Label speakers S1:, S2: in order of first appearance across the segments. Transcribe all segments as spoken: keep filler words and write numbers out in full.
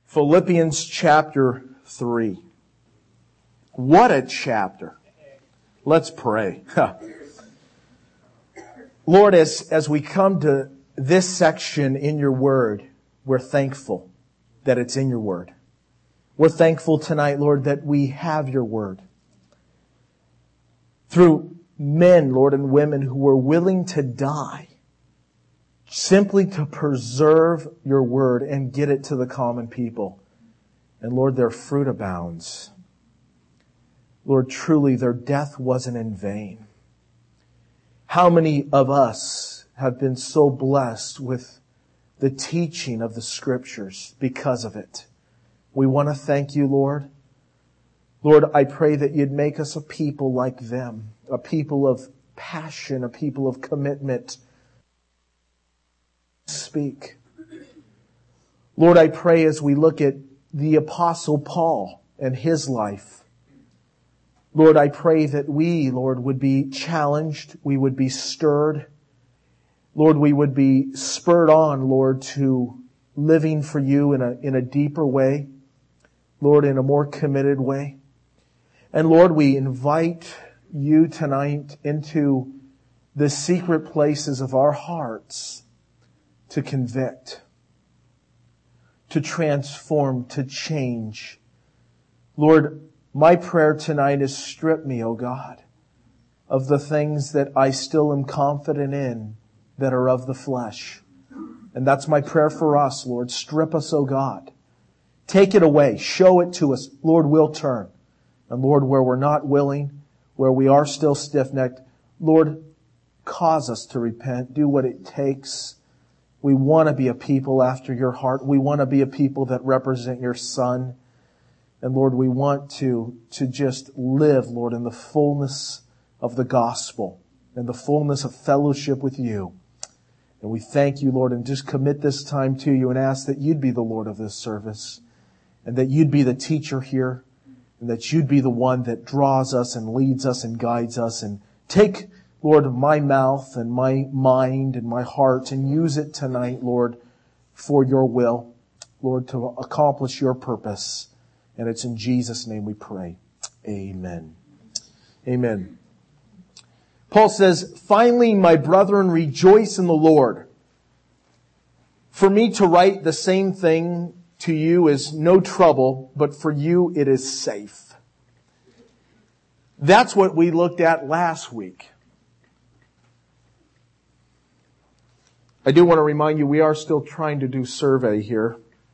S1: Philippians chapter three. What a chapter. Let's pray. Lord, as, as we come to this section in your word, we're thankful that it's in your word. We're thankful tonight, Lord, that we have your word. Through men, Lord, and women who were willing to die simply to preserve your word and get it to the common people. And Lord, their fruit abounds. Lord, truly their death wasn't in vain. How many of us have been so blessed with the teaching of the Scriptures because of it? We want to thank you, Lord. Lord, I pray that you'd make us a people like them, a people of passion, a people of commitment. Speak. Lord, I pray as we look at the Apostle Paul and his life, Lord, I pray that we, Lord, would be challenged, we would be stirred. Lord, we would be spurred on, Lord, to living for you in a, in a deeper way. Lord, in a more committed way. And Lord, we invite you tonight into the secret places of our hearts to convict, to transform, to change. Lord, my prayer tonight is strip me, O God, of the things that I still am confident in that are of the flesh. And that's my prayer for us, Lord. Strip us, O God. Take it away. Show it to us. Lord, we'll turn. And Lord, where we're not willing, where we are still stiff-necked, Lord, cause us to repent. Do what it takes. We want to be a people after your heart. We want to be a people that represent your Son. And Lord, we want to, to just live, Lord, in the fullness of the gospel and the fullness of fellowship with you. And we thank you, Lord, and just commit this time to you and ask that you'd be the Lord of this service and that you'd be the teacher here and that you'd be the one that draws us and leads us and guides us. And take, Lord, my mouth and my mind and my heart and use it tonight, Lord, for your will, Lord, to accomplish your purpose. And it's in Jesus' name we pray. Amen. Amen. Paul says, finally, my brethren, rejoice in the Lord. For me to write the same thing to you is no trouble, but for you it is safe. That's what we looked at last week. I do want to remind you, we are still trying to do survey here.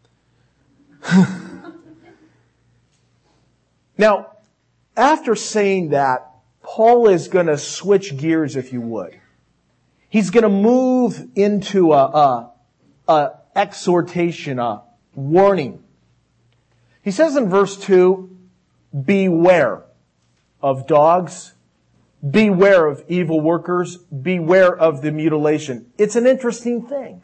S1: Now, after saying that, Paul is going to switch gears, if you would. He's going to move into a, a, a exhortation, a warning. He says in verse two, beware of dogs, beware of evil workers, beware of the mutilation. It's an interesting thing.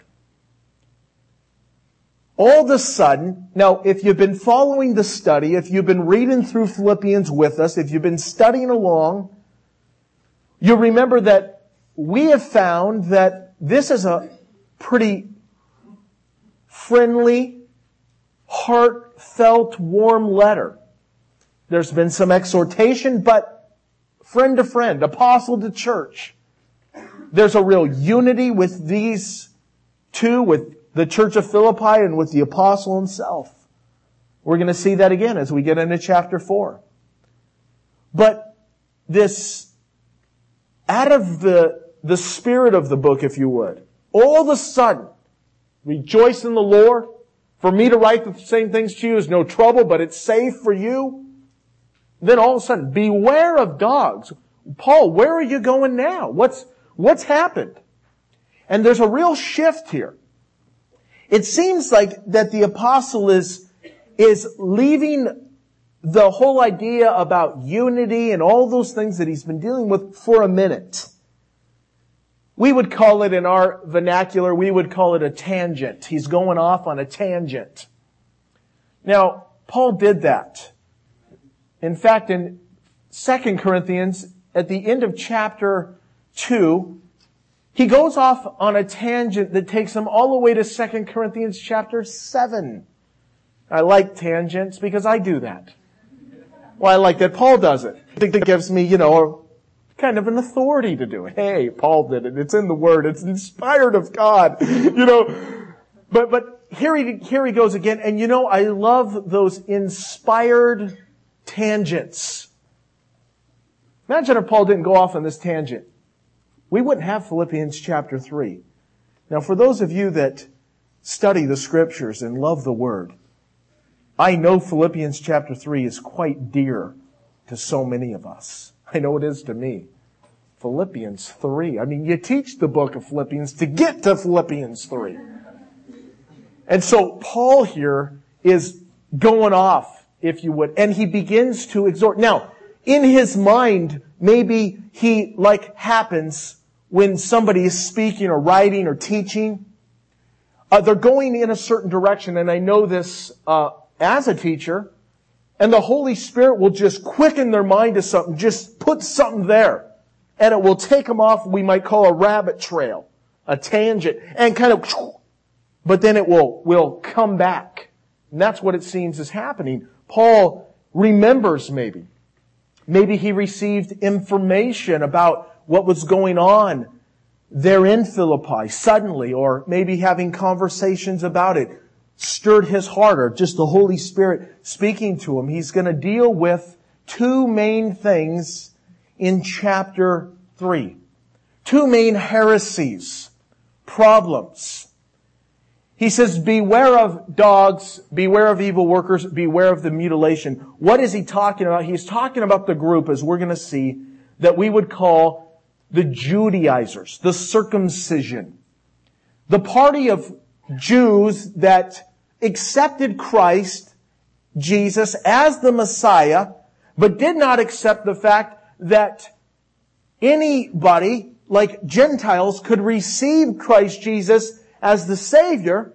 S1: All of a sudden, now if you've been following the study, if you've been reading through Philippians with us, if you've been studying along, you'll remember that we have found that this is a pretty friendly, heartfelt, warm letter. There's been some exhortation, but friend to friend, apostle to church. There's a real unity with these two, with the church of Philippi and with the apostle himself. We're going to see that again as we get into chapter four. But this, out of the, the spirit of the book, if you would, all of a sudden, rejoice in the Lord. For me to write the same things to you is no trouble, but it's safe for you. Then all of a sudden, beware of dogs. Paul, where are you going now? What's, what's happened? And there's a real shift here. It seems like that the apostle is, is leaving the whole idea about unity and all those things that he's been dealing with for a minute. We would call it in our vernacular, we would call it a tangent. He's going off on a tangent. Now, Paul did that. In fact, in Second Corinthians, at the end of chapter two, he goes off on a tangent that takes him all the way to Second Corinthians chapter seven. I like tangents because I do that. Well, I like that Paul does it. I think that gives me, you know, kind of an authority to do it. Hey, Paul did it. It's in the Word. It's inspired of God. You know, but, but here he, here he goes again. And you know, I love those inspired tangents. Imagine if Paul didn't go off on this tangent. We wouldn't have Philippians chapter three. Now, for those of you that study the Scriptures and love the Word, I know Philippians chapter three is quite dear to so many of us. I know it is to me. Philippians three. I mean, you teach the book of Philippians to get to Philippians three. And so Paul here is going off, if you would, and he begins to exhort. Now, in his mind, maybe he, like happens when somebody is speaking or writing or teaching, uh, they're going in a certain direction, and I know this uh, as a teacher, and the Holy Spirit will just quicken their mind to something, just put something there, and it will take them off, we might call a rabbit trail, a tangent, and kind of, but then it will, will come back. And that's what it seems is happening. Paul remembers maybe. Maybe he received information about what was going on there in Philippi suddenly, or maybe having conversations about it stirred his heart, or just the Holy Spirit speaking to him. He's going to deal with two main things in chapter three. Two main heresies, problems. He says, beware of dogs, beware of evil workers, beware of the mutilation. What is he talking about? He's talking about the group, as we're going to see, that we would call the Judaizers, the circumcision. The party of Jews that accepted Christ, Jesus, as the Messiah, but did not accept the fact that anybody, like Gentiles, could receive Christ Jesus as the Savior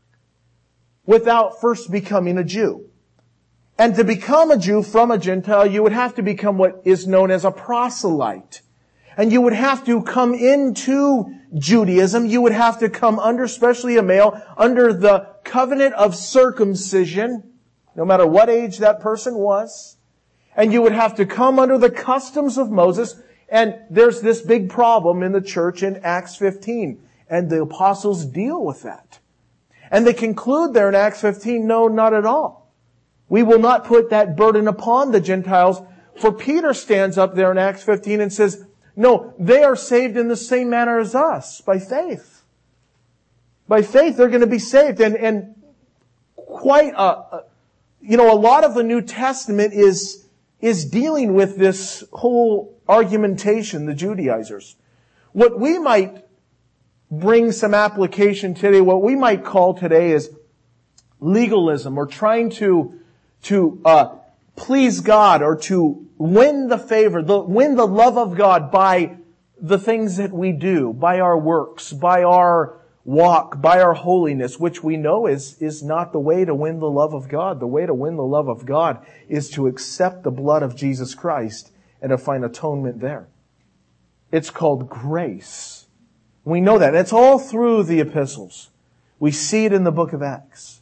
S1: without first becoming a Jew. And to become a Jew from a Gentile, you would have to become what is known as a proselyte. And you would have to come into Judaism. You would have to come under, especially a male, under the covenant of circumcision, no matter what age that person was. And you would have to come under the customs of Moses. And there's this big problem in the church in Acts fifteen. And the apostles deal with that. And they conclude there in Acts fifteen, no, not at all. We will not put that burden upon the Gentiles. For Peter stands up there in Acts fifteen and says, no, they are saved in the same manner as us, by faith. By faith, they're going to be saved. And, and quite a, a, you know, a lot of the New Testament is, is dealing with this whole argumentation, the Judaizers. What we might bring some application today, what we might call today is legalism, or trying to, to, uh, please God, or to win the favor, the, win the love of God by the things that we do, by our works, by our walk, by our holiness, which we know is, is not the way to win the love of God. The way to win the love of God is to accept the blood of Jesus Christ and to find atonement there. It's called grace. We know that. It's all through the epistles. We see it in the book of Acts.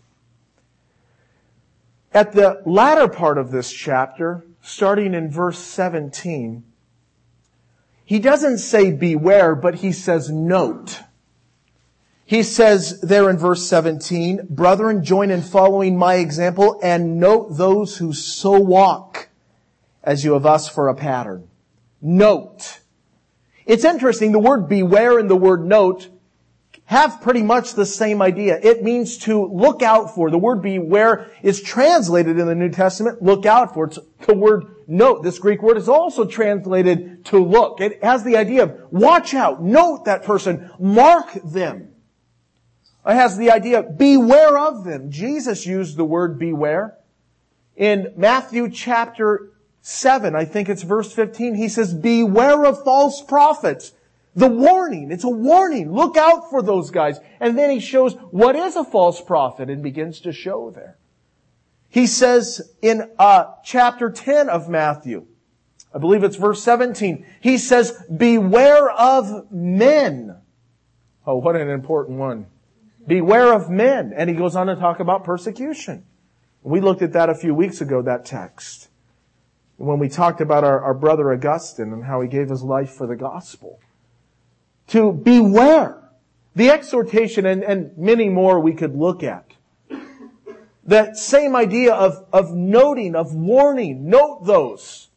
S1: At the latter part of this chapter, starting in verse seventeen, he doesn't say beware, but he says note. He says there in verse seventeen, brethren, join in following my example and note those who so walk as you have us for a pattern. Note. It's interesting, the word beware and the word note have pretty much the same idea. It means to look out for. The word beware is translated in the New Testament, look out for. It's the word note. This Greek word is also translated to look. It has the idea of watch out, note that person, mark them. It has the idea of beware of them. Jesus used the word beware. In Matthew chapter seven, I think it's verse fifteen, he says, beware of false prophets. The warning. It's a warning. Look out for those guys. And then he shows what is a false prophet and begins to show there. He says in uh, chapter ten of Matthew, I believe it's verse seventeen, he says, beware of men. Oh, what an important one. Beware of men. And he goes on to talk about persecution. We looked at that a few weeks ago, that text, when we talked about our, our brother Augustine and how he gave his life for the gospel. To beware. The exhortation and, and many more we could look at. That same idea of, of noting, of warning. Note those.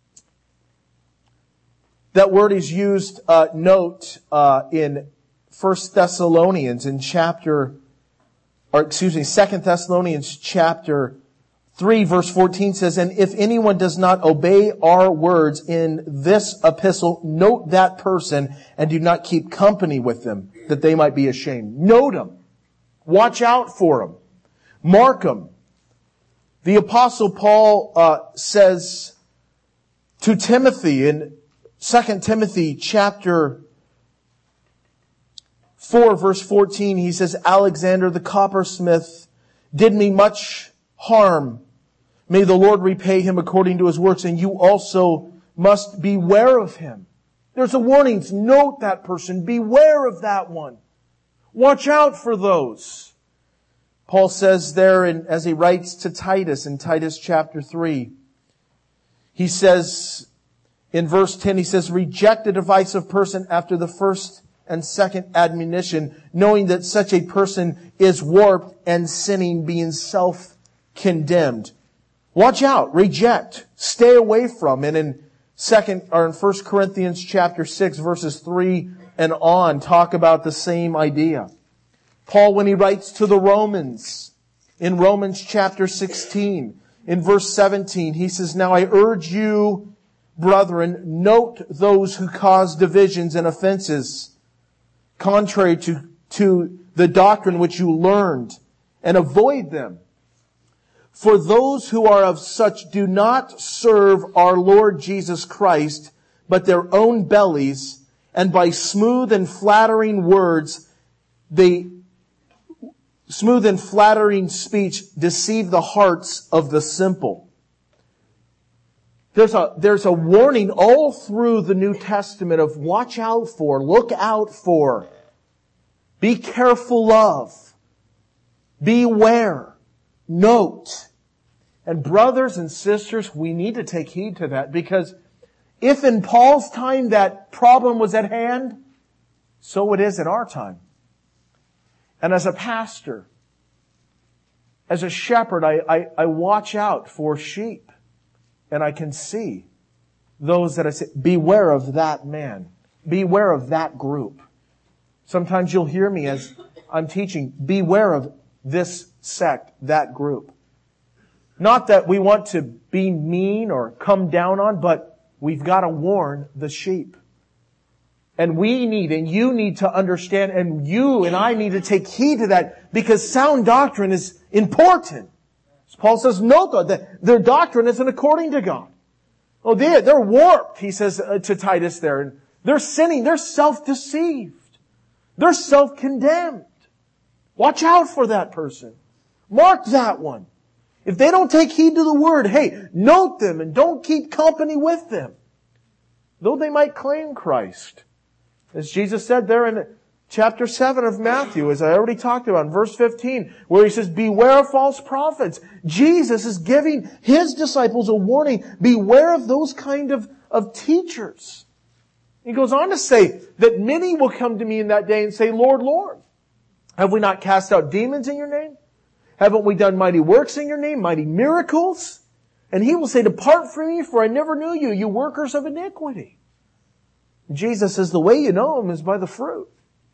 S1: That word is used, uh, note, uh, in First Thessalonians in chapter, or excuse me, Second Thessalonians chapter three verse fourteen says, and if anyone does not obey our words in this epistle, note that person and do not keep company with them, that they might be ashamed. Note them. Watch out for them. Mark them. The Apostle Paul uh, says to Timothy in Second Timothy chapter four verse fourteen, he says, Alexander the coppersmith did me much harm. May the Lord repay him according to his works, and you also must beware of him. There's a warning. Note that person. Beware of that one. Watch out for those. Paul says there, in, as he writes to Titus in Titus chapter three, he says in verse ten, he says, reject a divisive person after the first and second admonition, knowing that such a person is warped and sinning, being self-condemned. Watch out, reject, stay away from. And in second or in First Corinthians chapter six, verses three and on, talk about the same idea. Paul, when he writes to the Romans, in Romans chapter sixteen, in verse seventeen, he says, now I urge you, brethren, note those who cause divisions and offenses, contrary to, to the doctrine which you learned, and avoid them. For those who are of such do not serve our Lord Jesus Christ, but their own bellies, and by smooth and flattering words, they, smooth and flattering speech deceive the hearts of the simple. There's a, there's a warning all through the New Testament of watch out for, look out for, be careful of, beware, note. And brothers and sisters, we need to take heed to that, because if in Paul's time that problem was at hand, so it is in our time. And as a pastor, as a shepherd, I, I, I watch out for sheep. And I can see those that I say, beware of that man. Beware of that group. Sometimes you'll hear me as I'm teaching, beware of this sect, that group. Not that we want to be mean or come down on, but we've got to warn the sheep. And we need, and you need to understand, and you and I need to take heed to that, because sound doctrine is important. Paul says, no, God, that their doctrine isn't according to God. Oh, they, they're warped, he says to Titus there. And they're sinning. They're self-deceived. They're self-condemned. Watch out for that person. Mark that one. If they don't take heed to the word, hey, note them and don't keep company with them. Though they might claim Christ. As Jesus said there in chapter seven of Matthew, as I already talked about, in verse fifteen, where he says, beware of false prophets. Jesus is giving his disciples a warning. Beware of those kind of, of teachers. He goes on to say that many will come to me in that day and say, Lord, Lord, have we not cast out demons in your name? Haven't we done mighty works in your name, mighty miracles? And he will say, depart from me, for I never knew you, you workers of iniquity. Jesus says the way you know them is by the fruit.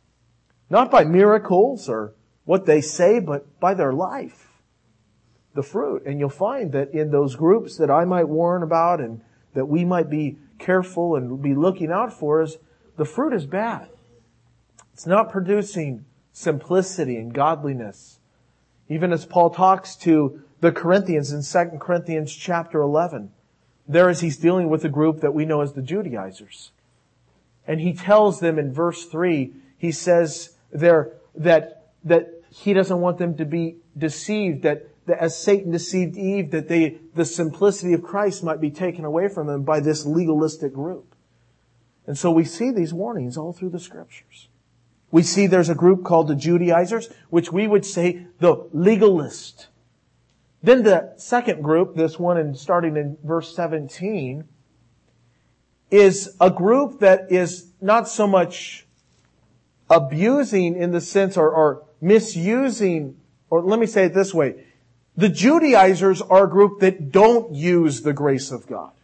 S1: Not by miracles or what they say, but by their life. The fruit. And you'll find that in those groups that I might warn about and that we might be careful and be looking out for, is the fruit is bad. It's not producing simplicity and godliness. Even as Paul talks to the Corinthians in Second Corinthians chapter eleven, there as he's dealing with a group that we know as the Judaizers. And he tells them in verse three, he says there that, that he doesn't want them to be deceived, that, that as Satan deceived Eve, that they, the simplicity of Christ might be taken away from them by this legalistic group. And so we see these warnings all through the Scriptures. We see there's a group called the Judaizers, which we would say the legalist. Then the second group, this one and starting in verse seventeen, is a group that is not so much abusing in the sense or, or misusing, or let me say it this way. The Judaizers are a group that don't use the grace of God.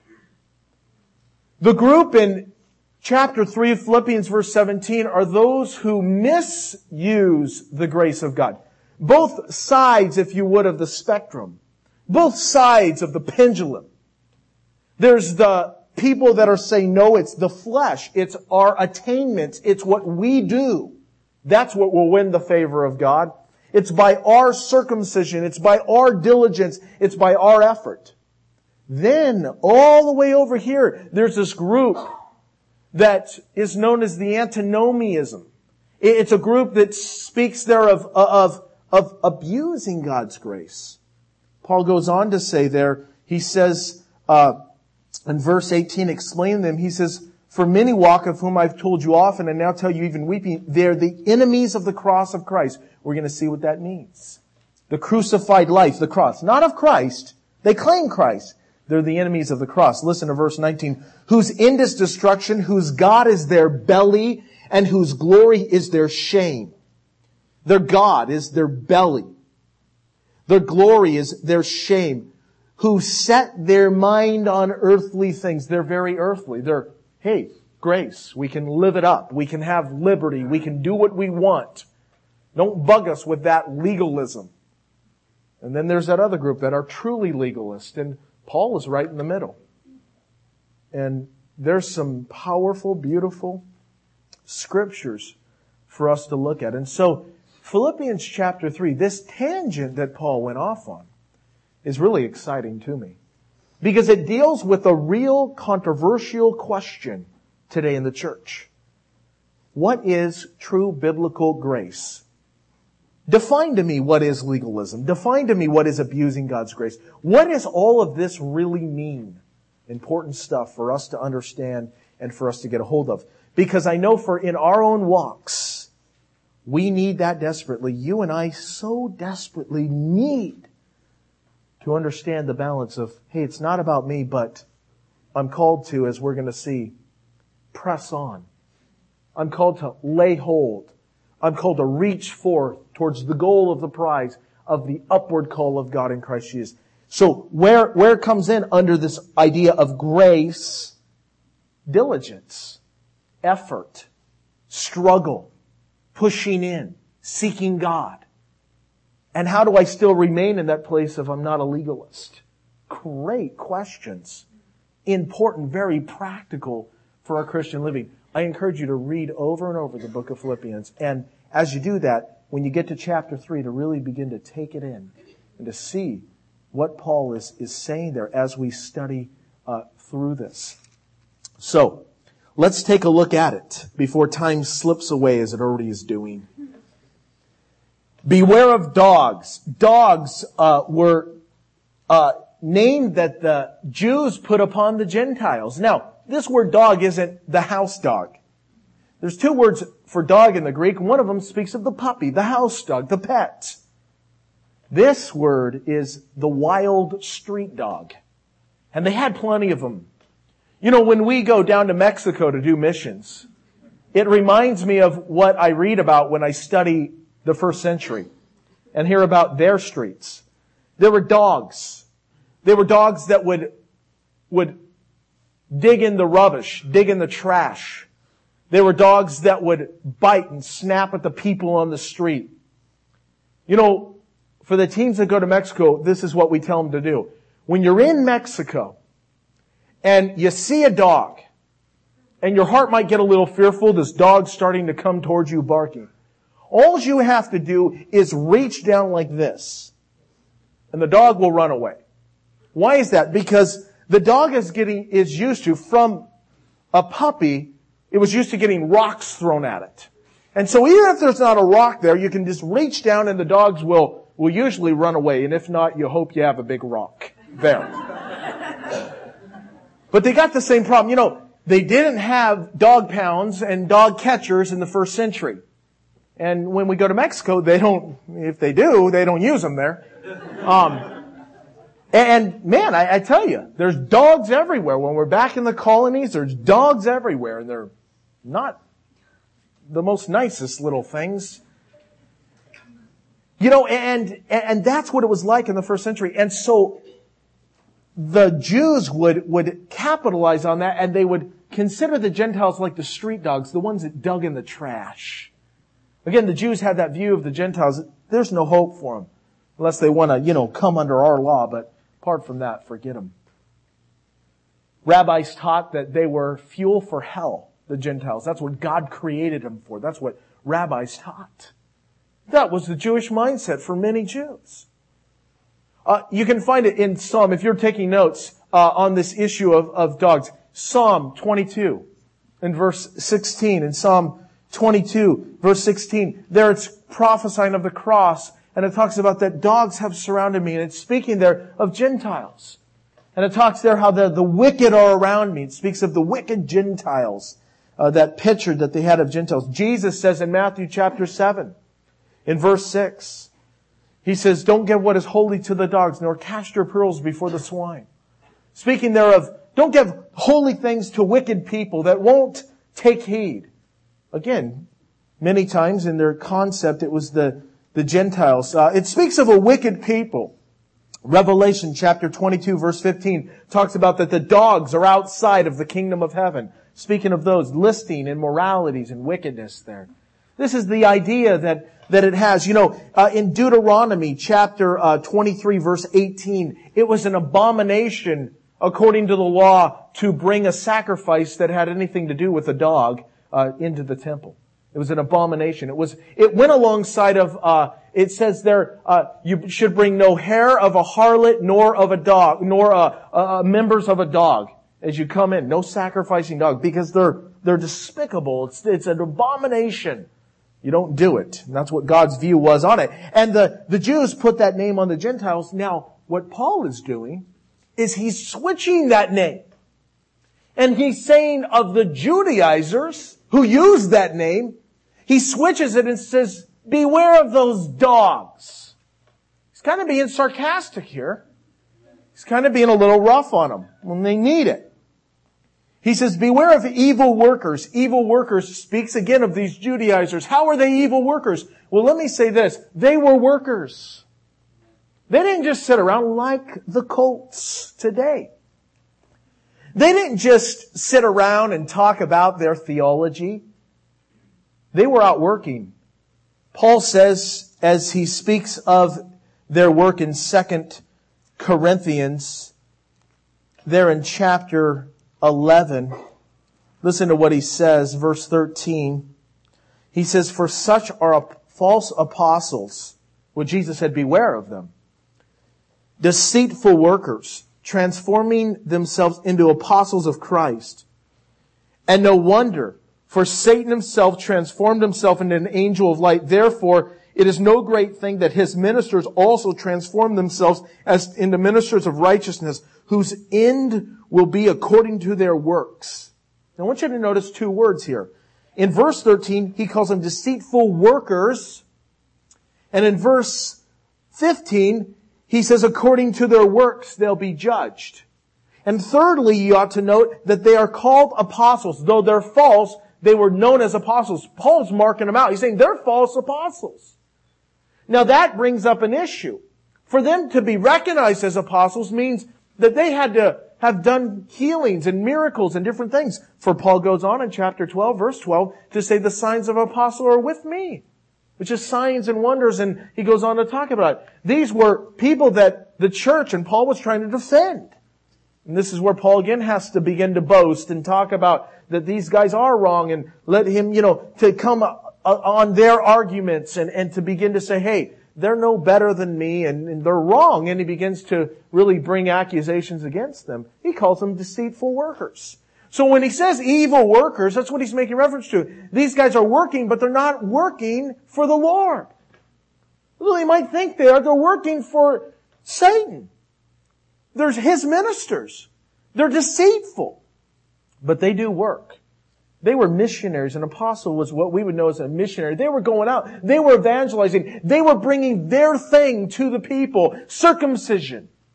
S1: The group in chapter three of Philippians verse seventeen are those who misuse the grace of God. Both sides, if you would, of the spectrum. Both sides of the pendulum. There's the people that are saying, no, it's the flesh. It's our attainments. It's what we do. That's what will win the favor of God. It's by our circumcision. It's by our diligence. It's by our effort. Then, all the way over here, there's this group that is known as the antinomianism. It's a group that speaks there of, of, of abusing God's grace. Paul goes on to say there, he says, uh, in verse eighteen, explaining them, he says, for many walk, of whom I've told you often, and now tell you even weeping, they're the enemies of the cross of Christ. We're going to see what that means. The crucified life, the cross. Not of Christ. They claim Christ. They're the enemies of the cross. Listen to verse nineteen. Whose end is destruction, whose God is their belly, and whose glory is their shame. Their God is their belly. Their glory is their shame. Who set their mind on earthly things. They're very earthly. They're, hey, grace. We can live it up. We can have liberty. We can do what we want. Don't bug us with that legalism. And then there's that other group that are truly legalist. And Paul is right in the middle. And there's some powerful, beautiful scriptures for us to look at. And so, Philippians chapter three, this tangent that Paul went off on, is really exciting to me. Because it deals with a real controversial question today in the church. What is true biblical grace? Define to me what is legalism. Define to me what is abusing God's grace. What does all of this really mean? Important stuff for us to understand and for us to get a hold of. Because I know for in our own walks, we need that desperately. You and I so desperately need to understand the balance of, hey, it's not about me, but I'm called to, as we're going to see, press on. I'm called to lay hold. I'm called to reach forth towards the goal of the prize of the upward call of God in Christ Jesus. So where, where it comes in under this idea of grace, diligence, effort, struggle, pushing in, seeking God. And how do I still remain in that place if I'm not a legalist? Great questions. Important, very practical for our Christian living. I encourage you to read over and over the book of Philippians. And as you do that, when you get to chapter three, to really begin to take it in and to see what Paul is, is saying there as we study uh, through this. So, let's take a look at it before time slips away as it already is doing. Beware of dogs. Dogs uh, were uh, named that the Jews put upon the Gentiles. Now, this word dog isn't the house dog. There's two words for dog in the Greek. One of them speaks of the puppy, the house dog, the pet. This word is the wild street dog. And they had plenty of them. You know, when we go down to Mexico to do missions, it reminds me of what I read about when I study the first century and hear about their streets. There were dogs. There were dogs that would, would dig in the rubbish, dig in the trash. There were dogs that would bite and snap at the people on the street. You know, for the teams that go to Mexico, this is what we tell them to do. When you're in Mexico and you see a dog and your heart might get a little fearful, this dog's starting to come towards you barking. All you have to do is reach down like this and the dog will run away. Why is that? Because the dog is getting, is used to, from a puppy, it was used to getting rocks thrown at it. And so even if there's not a rock there, you can just reach down and the dogs will, will usually run away. And if not, you hope you have a big rock there. But they got the same problem. You know, they didn't have dog pounds and dog catchers in the first century. And when we go to Mexico, they don't, if they do, they don't use them there. Um, And man, I, I tell you, there's dogs everywhere. When we're back in the colonies, there's dogs everywhere, and they're not the most nicest little things. You know, and, and that's what it was like in the first century. And so the Jews would, would capitalize on that, and they would consider the Gentiles like the street dogs, the ones that dug in the trash. Again, the Jews had that view of the Gentiles. There's no hope for them unless they want to, you know, come under our law. But apart from that, forget them. Rabbis taught that they were fuel for hell, the Gentiles. That's what God created them for. That's what rabbis taught. That was the Jewish mindset for many Jews. Uh, you can find it in Psalm, if you're taking notes uh, on this issue of, of dogs. Psalm twenty-two and verse sixteen. In Psalm twenty-two, verse sixteen, there it's prophesying of the cross, and it talks about that dogs have surrounded me, and it's speaking there of Gentiles. And it talks there how the, the wicked are around me. It speaks of the wicked Gentiles, uh, that picture that they had of Gentiles. Jesus says in Matthew chapter seven, in verse six, He says, don't give what is holy to the dogs, nor cast your pearls before the swine. Speaking there of, don't give holy things to wicked people that won't take heed. Again, many times in their concept, it was the, the Gentiles. Uh, it speaks of a wicked people. Revelation chapter twenty-two, verse fifteen, talks about that the dogs are outside of the kingdom of heaven. Speaking of those, listing immoralities and wickedness there. This is the idea that that it has. You know, uh, in Deuteronomy chapter uh, twenty-three, verse eighteen, it was an abomination, according to the law, to bring a sacrifice that had anything to do with a dog uh, into the temple. It was an abomination. It was. It went alongside of. Uh, it says there, uh, you should bring no hair of a harlot, nor of a dog, nor uh, uh, members of a dog as you come in. No sacrificing dog, because they're they're despicable. It's it's an abomination. You don't do it. And that's what God's view was on it. And the, the Jews put that name on the Gentiles. Now, what Paul is doing is he's switching that name. And he's saying of the Judaizers who use that name, he switches it and says, beware of those dogs. He's kind of being sarcastic here. He's kind of being a little rough on them when they need it. He says, beware of evil workers. Evil workers speaks again of these Judaizers. How are they evil workers? Well, let me say this. They were workers. They didn't just sit around like the cults today. They didn't just sit around and talk about their theology. They were out working. Paul says, as he speaks of their work in Second Corinthians, there in chapter eleven, listen to what he says, verse thirteen. He says, for such are false apostles. Well, Jesus said, beware of them. Deceitful workers, transforming themselves into apostles of Christ. And no wonder, for Satan himself transformed himself into an angel of light. Therefore, it is no great thing that his ministers also transform themselves as into ministers of righteousness, whose end will be according to their works. Now, I want you to notice two words here. In verse thirteen, he calls them deceitful workers. And in verse fifteen, he says, according to their works, they'll be judged. And thirdly, you ought to note that they are called apostles. Though they're false, they were known as apostles. Paul's marking them out. He's saying they're false apostles. Now that brings up an issue. For them to be recognized as apostles means that they had to have done healings and miracles and different things. For Paul goes on in chapter twelve, verse twelve, to say the signs of apostle are with me, which is signs and wonders. And he goes on to talk about it. These were people that the church and Paul was trying to defend. And this is where Paul again has to begin to boast and talk about that these guys are wrong, and let him, you know, to come on their arguments and, and to begin to say, hey, they're no better than me and, and they're wrong. And he begins to really bring accusations against them. He calls them deceitful workers. So when he says evil workers, that's what he's making reference to. These guys are working, but they're not working for the Lord. Well, you might think they are. They're working for Satan. They're his ministers. They're deceitful. But they do work. They were missionaries. An apostle was what we would know as a missionary. They were going out. They were evangelizing. They were bringing their thing to the people. Circumcision.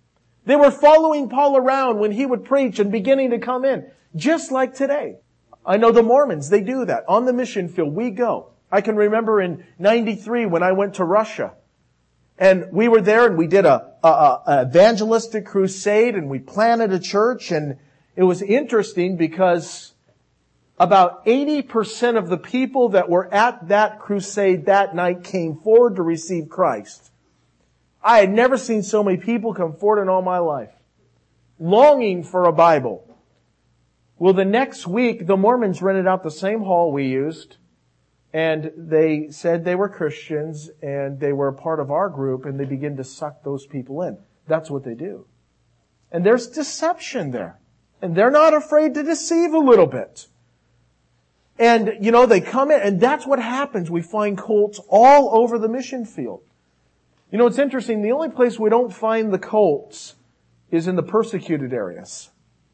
S1: They were following Paul around when he would preach and beginning to come in, just like today. I know the Mormons, they do that. On the mission field, we go. I can remember in ninety-three when I went to Russia. And we were there and we did a, a, a evangelistic crusade and we planted a church. And it was interesting because about eighty percent of the people that were at that crusade that night came forward to receive Christ. I had never seen so many people come forward in all my life, longing for a Bible. Well, the next week, the Mormons rented out the same hall we used, and they said they were Christians, and they were a part of our group, and they began to suck those people in. That's what they do. And there's deception there. And they're not afraid to deceive a little bit. And, you know, they come in, and that's what happens. We find cults all over the mission field. You know, it's interesting. The only place we don't find the cults is in the persecuted areas.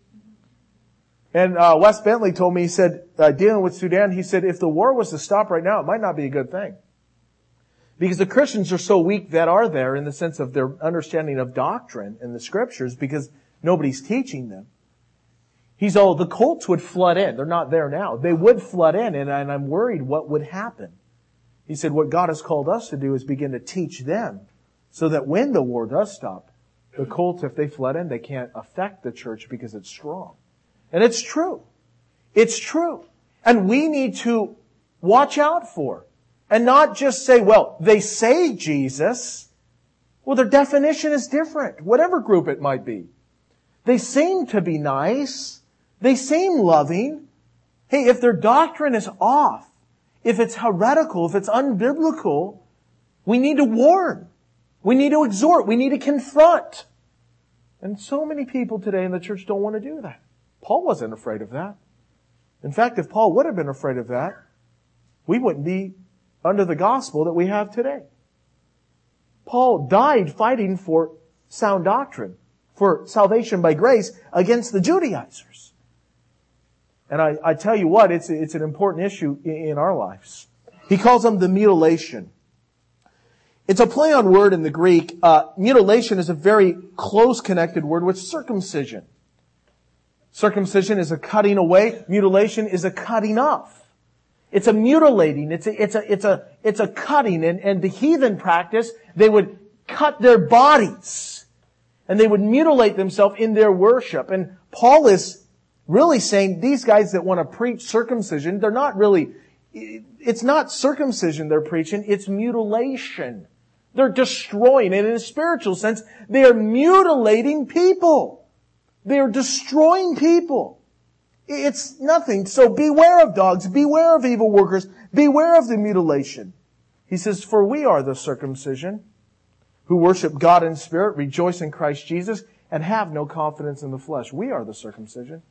S1: And uh, Wes Bentley told me, he said, uh, dealing with Sudan, he said, if the war was to stop right now, it might not be a good thing. Because the Christians are so weak that are there in the sense of their understanding of doctrine and the Scriptures, because nobody's teaching them. He's, oh, the cults would flood in. They're not there now. They would flood in, and, and I'm worried what would happen. He said, what God has called us to do is begin to teach them so that when the war does stop, the cults, if they flood in, they can't affect the church because it's strong. And it's true. It's true. And we need to watch out for. And not just say, well, they say Jesus. Well, their definition is different, whatever group it might be. They seem to be nice. They seem loving. Hey, if their doctrine is off, if it's heretical, if it's unbiblical, we need to warn. We need to exhort. We need to confront. And so many people today in the church don't want to do that. Paul wasn't afraid of that. In fact, if Paul would have been afraid of that, we wouldn't be under the gospel that we have today. Paul died fighting for sound doctrine, for salvation by grace against the Judaizers. And I, I tell you what, it's, it's an important issue in, in our lives. He calls them the mutilation. It's a play on word in the Greek. Uh, mutilation is a very close connected word with circumcision. Circumcision is a cutting away. Mutilation is a cutting off. It's a mutilating. It's a, it's a, it's a, it's a cutting. And, and the heathen practice, they would cut their bodies. And they would mutilate themselves in their worship. And Paul is really saying these guys that want to preach circumcision, they're not really, it's not circumcision they're preaching, it's mutilation. They're destroying. And in a spiritual sense, they are mutilating people. They are destroying people. It's nothing. So beware of dogs. Beware of evil workers. Beware of the mutilation. He says, for we are the circumcision who worship God in spirit, rejoice in Christ Jesus, and have no confidence in the flesh. We are the circumcision.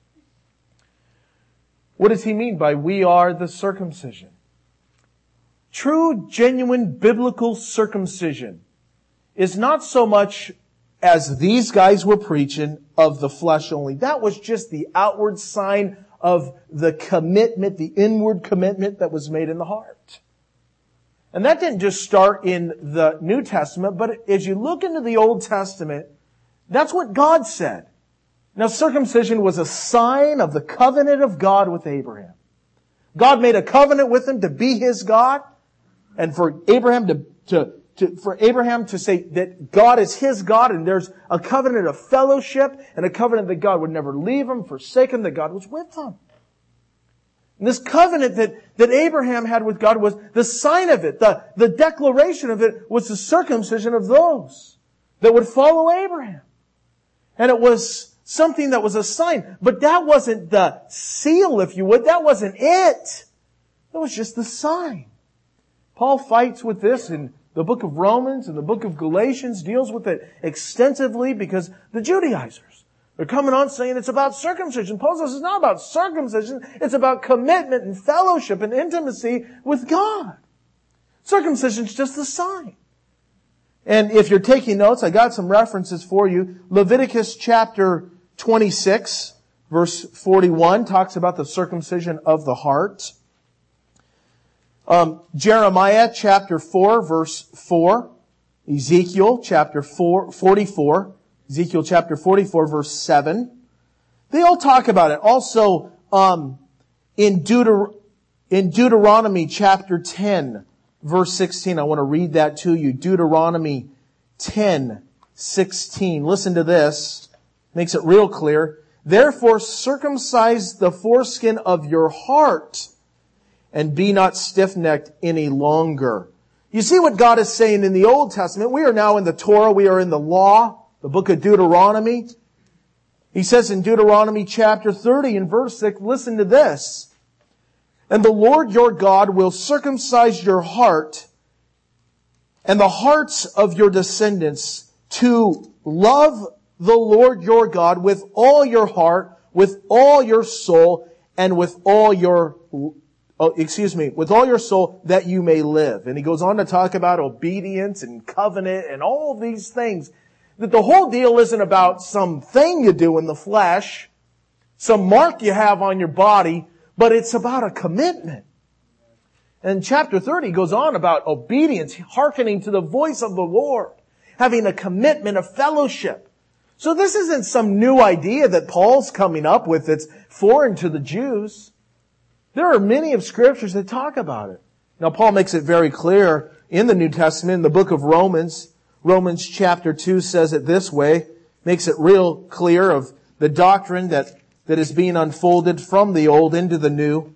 S1: What does he mean by we are the circumcision? True, genuine, biblical circumcision is not so much as these guys were preaching of the flesh only. That was just the outward sign of the commitment, the inward commitment that was made in the heart. And that didn't just start in the New Testament, but as you look into the Old Testament, that's what God said. Now, circumcision was a sign of the covenant of God with Abraham. God made a covenant with him to be his God, and for Abraham to, to, to for Abraham to say that God is his God, and there's a covenant of fellowship, and a covenant that God would never leave him, forsake him, that God was with him. And this covenant that, that Abraham had with God was the sign of it, the, the declaration of it was the circumcision of those that would follow Abraham. And it was something that was a sign. But that wasn't the seal, if you would. That wasn't it. That was just the sign. Paul fights with this in the book of Romans and the book of Galatians, deals with it extensively because the Judaizers, they're coming on saying it's about circumcision. Paul says it's not about circumcision. It's about commitment and fellowship and intimacy with God. Circumcision is just the sign. And if you're taking notes, I got some references for you. Leviticus chapter twenty-six, verse forty-one, talks about the circumcision of the heart. Um, Jeremiah chapter four, verse four. Ezekiel chapter four, forty-four, Ezekiel chapter forty-four, verse seven. They all talk about it. Also, um, in, Deuter- in Deuteronomy chapter ten, verse sixteen. I want to read that to you. Deuteronomy ten, sixteen. Listen to this. Makes it real clear. Therefore circumcise the foreskin of your heart and be not stiff-necked any longer. You see what God is saying in the Old Testament. We are now in the Torah. We are in the law, the book of Deuteronomy. He says in Deuteronomy chapter thirty and verse six, listen to this. And the Lord your God will circumcise your heart and the hearts of your descendants to love the Lord your God with all your heart, with all your soul, and with all your, oh, excuse me, with all your soul, that you may live. And he goes on to talk about obedience and covenant and all of these things. That the whole deal isn't about some thing you do in the flesh, some mark you have on your body, but it's about a commitment. And chapter thirty goes on about obedience, hearkening to the voice of the Lord, having a commitment, a fellowship. So this isn't some new idea that Paul's coming up with that's foreign to the Jews. There are many of scriptures that talk about it. Now Paul makes it very clear in the New Testament, in the book of Romans. Romans chapter two says it this way, makes it real clear of the doctrine that, that is being unfolded from the old into the new.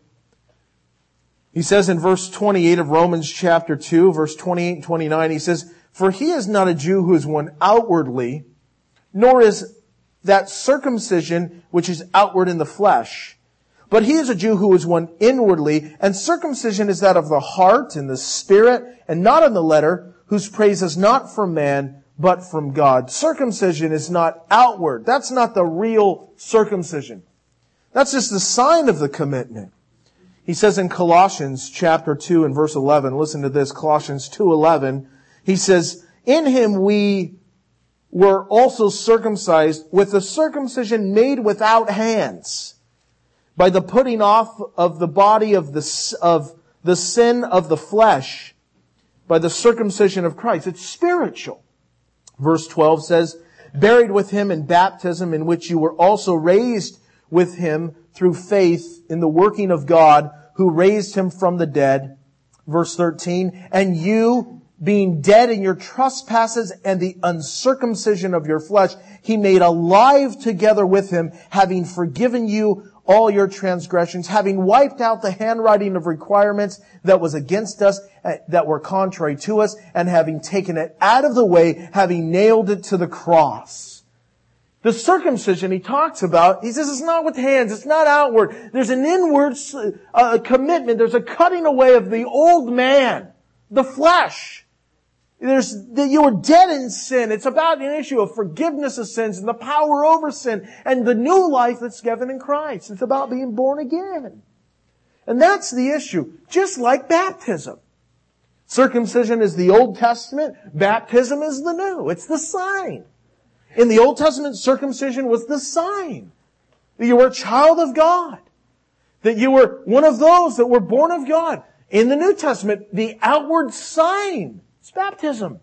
S1: He says in verse twenty-eight of Romans chapter two, verse twenty-eight and twenty-nine, he says, for he is not a Jew who is one outwardly, nor is that circumcision which is outward in the flesh. But he is a Jew who is one inwardly, and circumcision is that of the heart and the spirit, and not in the letter, whose praise is not from man, but from God. Circumcision is not outward. That's not the real circumcision. That's just the sign of the commitment. He says in Colossians chapter two and verse eleven, listen to this, Colossians two eleven, he says, in him we were also circumcised with the circumcision made without hands, by the putting off of the body of the, of the sin of the flesh, by the circumcision of Christ. It's spiritual. Verse twelve says, buried with him in baptism, in which you were also raised with him through faith in the working of God, who raised him from the dead. Verse thirteen, and you, being dead in your trespasses and the uncircumcision of your flesh, he made alive together with him, having forgiven you all your transgressions, having wiped out the handwriting of requirements that was against us, that were contrary to us, and having taken it out of the way, having nailed it to the cross. The circumcision he talks about, he says it's not with hands, it's not outward. There's an inward uh, commitment, there's a cutting away of the old man, the flesh. There's, you were dead in sin. It's about an issue of forgiveness of sins and the power over sin and the new life that's given in Christ. It's about being born again. And that's the issue. Just like baptism. Circumcision is the Old Testament. Baptism is the New. It's the sign. In the Old Testament, circumcision was the sign that you were a child of God. That you were one of those that were born of God. In the New Testament, the outward sign, it's baptism.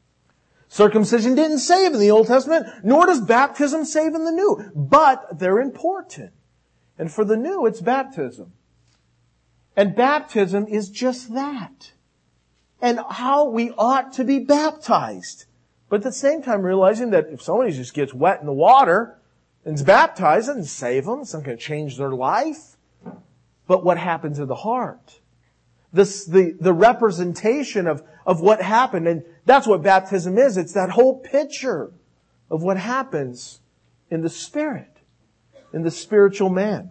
S1: Circumcision didn't save in the Old Testament, nor does baptism save in the New. But they're important. And for the New, it's baptism. And baptism is just that. And how we ought to be baptized. But at the same time realizing that if somebody just gets wet in the water and is baptized, it doesn't save them. It's not going to change their life. But what happens to the heart? This, the, the representation of, of what happened. And that's what baptism is. It's that whole picture of what happens in the spirit, in the spiritual man.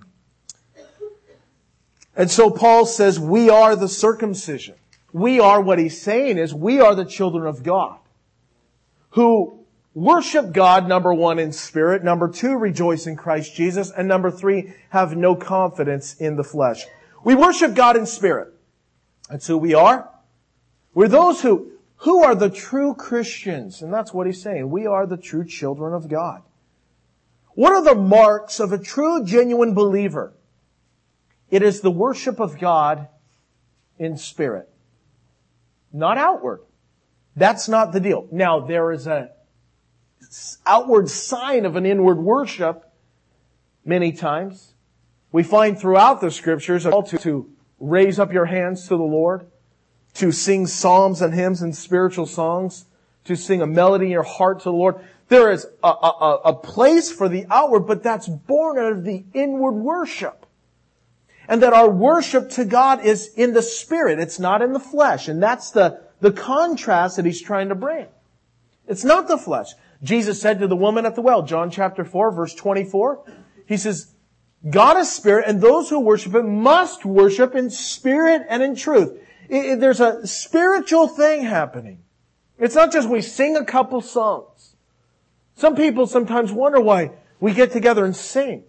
S1: And so Paul says we are the circumcision. We are, what he's saying is, we are the children of God who worship God, number one, in spirit, number two, rejoice in Christ Jesus, and number three, have no confidence in the flesh. We worship God in spirit. That's who we are. We're those who, who are the true Christians. And that's what he's saying. We are the true children of God. What are the marks of a true, genuine believer? It is the worship of God in spirit. Not outward. That's not the deal. Now, there is a, outward sign of an inward worship many times. We find throughout the Scriptures a call to, to raise up your hands to the Lord, to sing psalms and hymns and spiritual songs, to sing a melody in your heart to the Lord. There is a, a, a place for the outward, but that's born out of the inward worship. And that our worship to God is in the Spirit. It's not in the flesh. And that's the, the contrast that He's trying to bring. It's not the flesh. Jesus said to the woman at the well, John chapter four, verse twenty-four, He says, God is Spirit, and those who worship Him must worship in spirit and in truth. It, it, there's a spiritual thing happening. It's not just we sing a couple songs. Some people sometimes wonder why we get together and sing.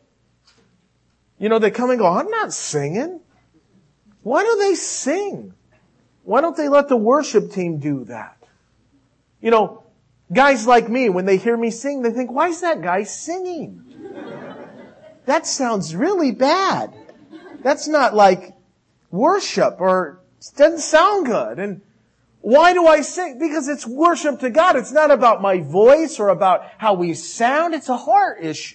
S1: You know, they come and go, I'm not singing. Why do they sing? Why don't they let the worship team do that? You know, guys like me, when they hear me sing, they think, why is that guy singing? That sounds really bad. That's not like worship, or it doesn't sound good. And why do I sing? Because it's worship to God. It's not about my voice or about how we sound. It's a heart issue.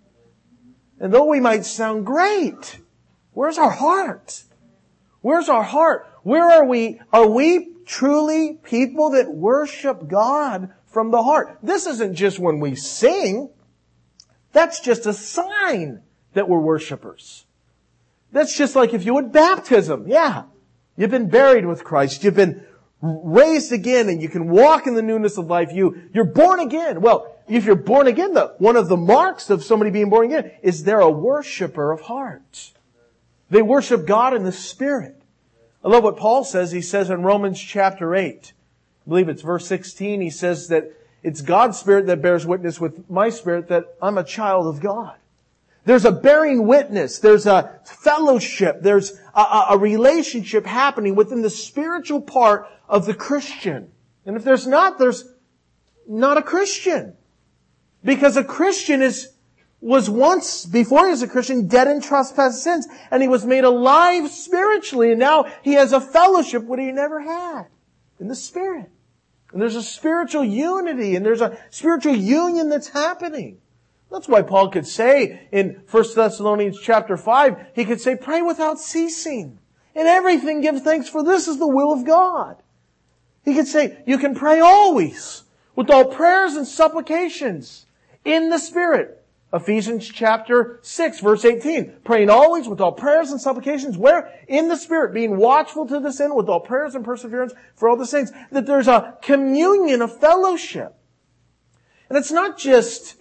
S1: And though we might sound great, where's our heart? Where's our heart? Where are we? Are we truly people that worship God from the heart? This isn't just when we sing. That's just a sign that we're worshipers. That's just like if you would baptism. Yeah. You've been buried with Christ. You've been raised again, and you can walk in the newness of life. You, you're born again. Well, if you're born again, the, one of the marks of somebody being born again is they're a worshiper of heart. They worship God in the Spirit. I love what Paul says. He says in Romans chapter eight, I believe it's verse sixteen, he says that it's God's Spirit that bears witness with my spirit that I'm a child of God. There's a bearing witness. There's a fellowship. There's a, a, a relationship happening within the spiritual part of the Christian. And if there's not, there's not a Christian. Because a Christian is, was once, before he was a Christian, dead in trespass sins. And he was made alive spiritually. And now he has a fellowship what he never had in the Spirit. And there's a spiritual unity, and there's a spiritual union that's happening. That's why Paul could say in First Thessalonians chapter five, he could say, pray without ceasing. In everything give thanks, for this is the will of God. He could say, you can pray always with all prayers and supplications in the Spirit. Ephesians chapter six, verse eighteen. Praying always with all prayers and supplications. Where? In the Spirit. Being watchful to this end with all prayers and perseverance for all the saints. That there's a communion, a fellowship. And it's not just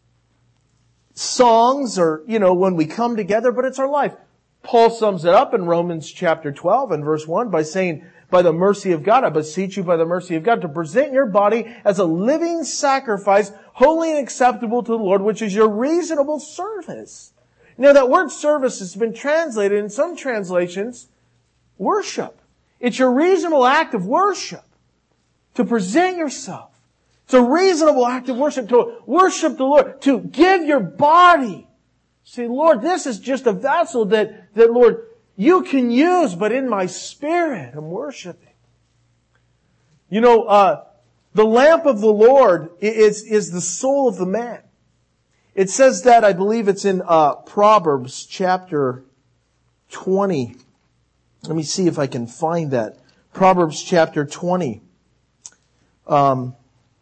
S1: songs or, you know, when we come together, but it's our life. Paul sums it up in Romans chapter twelve and verse one by saying, by the mercy of God, I beseech you by the mercy of God to present your body as a living sacrifice, holy and acceptable to the Lord, which is your reasonable service. Now that word service has been translated in some translations, worship. It's your reasonable act of worship to present yourself. It's a reasonable act of worship to worship the Lord, to give your body. Say, Lord, this is just a vessel that, that Lord, you can use, but in my spirit, I'm worshiping. You know, uh, the lamp of the Lord is, is the soul of the man. It says that, I believe it's in uh, Proverbs chapter twenty. Let me see if I can find that. Proverbs chapter twenty. Um,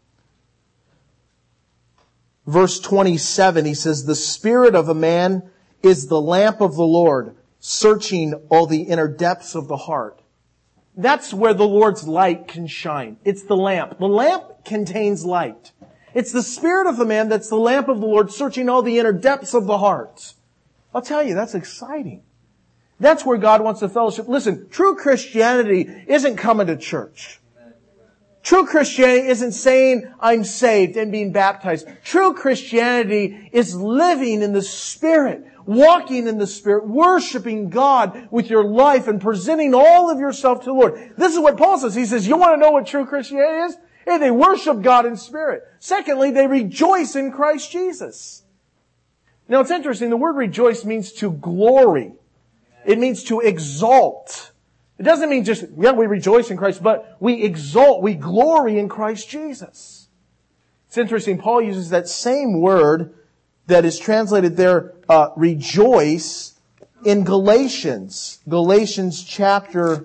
S1: verse twenty-seven, he says, the spirit of a man is the lamp of the Lord, searching all the inner depths of the heart. That's where the Lord's light can shine. It's the lamp. The lamp contains light. It's the spirit of the man that's the lamp of the Lord, searching all the inner depths of the heart. I'll tell you, that's exciting. That's where God wants the fellowship. Listen, true Christianity isn't coming to church. True Christianity isn't saying, I'm saved and being baptized. True Christianity is living in the Spirit, walking in the Spirit, worshiping God with your life and presenting all of yourself to the Lord. This is what Paul says. He says, you want to know what true Christianity is? Hey, they worship God in spirit. Secondly, they rejoice in Christ Jesus. Now, it's interesting. The word rejoice means to glory. It means to exalt. It doesn't mean just, yeah, we rejoice in Christ, but we exalt, we glory in Christ Jesus. It's interesting, Paul uses that same word that is translated there, uh, rejoice, in Galatians. Galatians chapter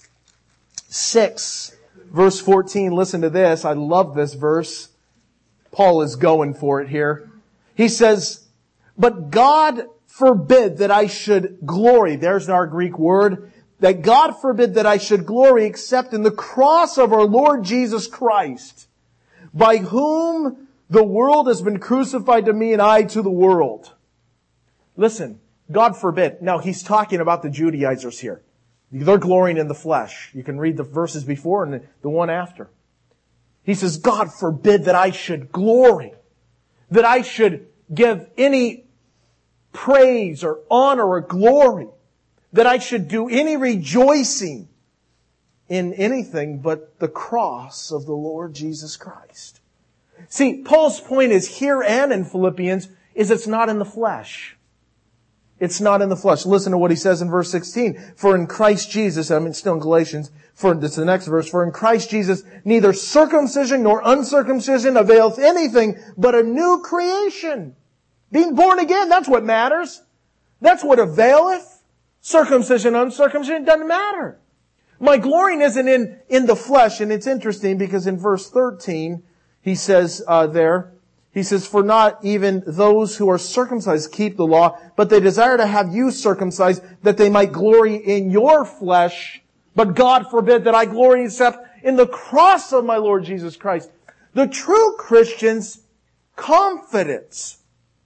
S1: six, verse fourteen. Listen to this. I love this verse. Paul is going for it here. He says, but God forbid that I should glory. There's our Greek word. That God forbid that I should glory except in the cross of our Lord Jesus Christ, by whom the world has been crucified to me and I to the world. Listen, God forbid. Now, he's talking about the Judaizers here. They're glorying in the flesh. You can read the verses before and the one after. He says, God forbid that I should glory, that I should give any praise or honor or glory, that I should do any rejoicing in anything but the cross of the Lord Jesus Christ. See, Paul's point is here and in Philippians is it's not in the flesh. It's not in the flesh. Listen to what he says in verse sixteen. For in Christ Jesus, I mean still in Galatians, for this is the next verse, for in Christ Jesus neither circumcision nor uncircumcision availeth anything but a new creation. Being born again, that's what matters. That's what availeth. Circumcision, uncircumcision, it doesn't matter. My glorying isn't in, in the flesh, and it's interesting because in verse thirteen, he says uh, there, he says, for not even those who are circumcised keep the law, but they desire to have you circumcised, that they might glory in your flesh. But God forbid that I glory except in the cross of my Lord Jesus Christ. The true Christian's confidence,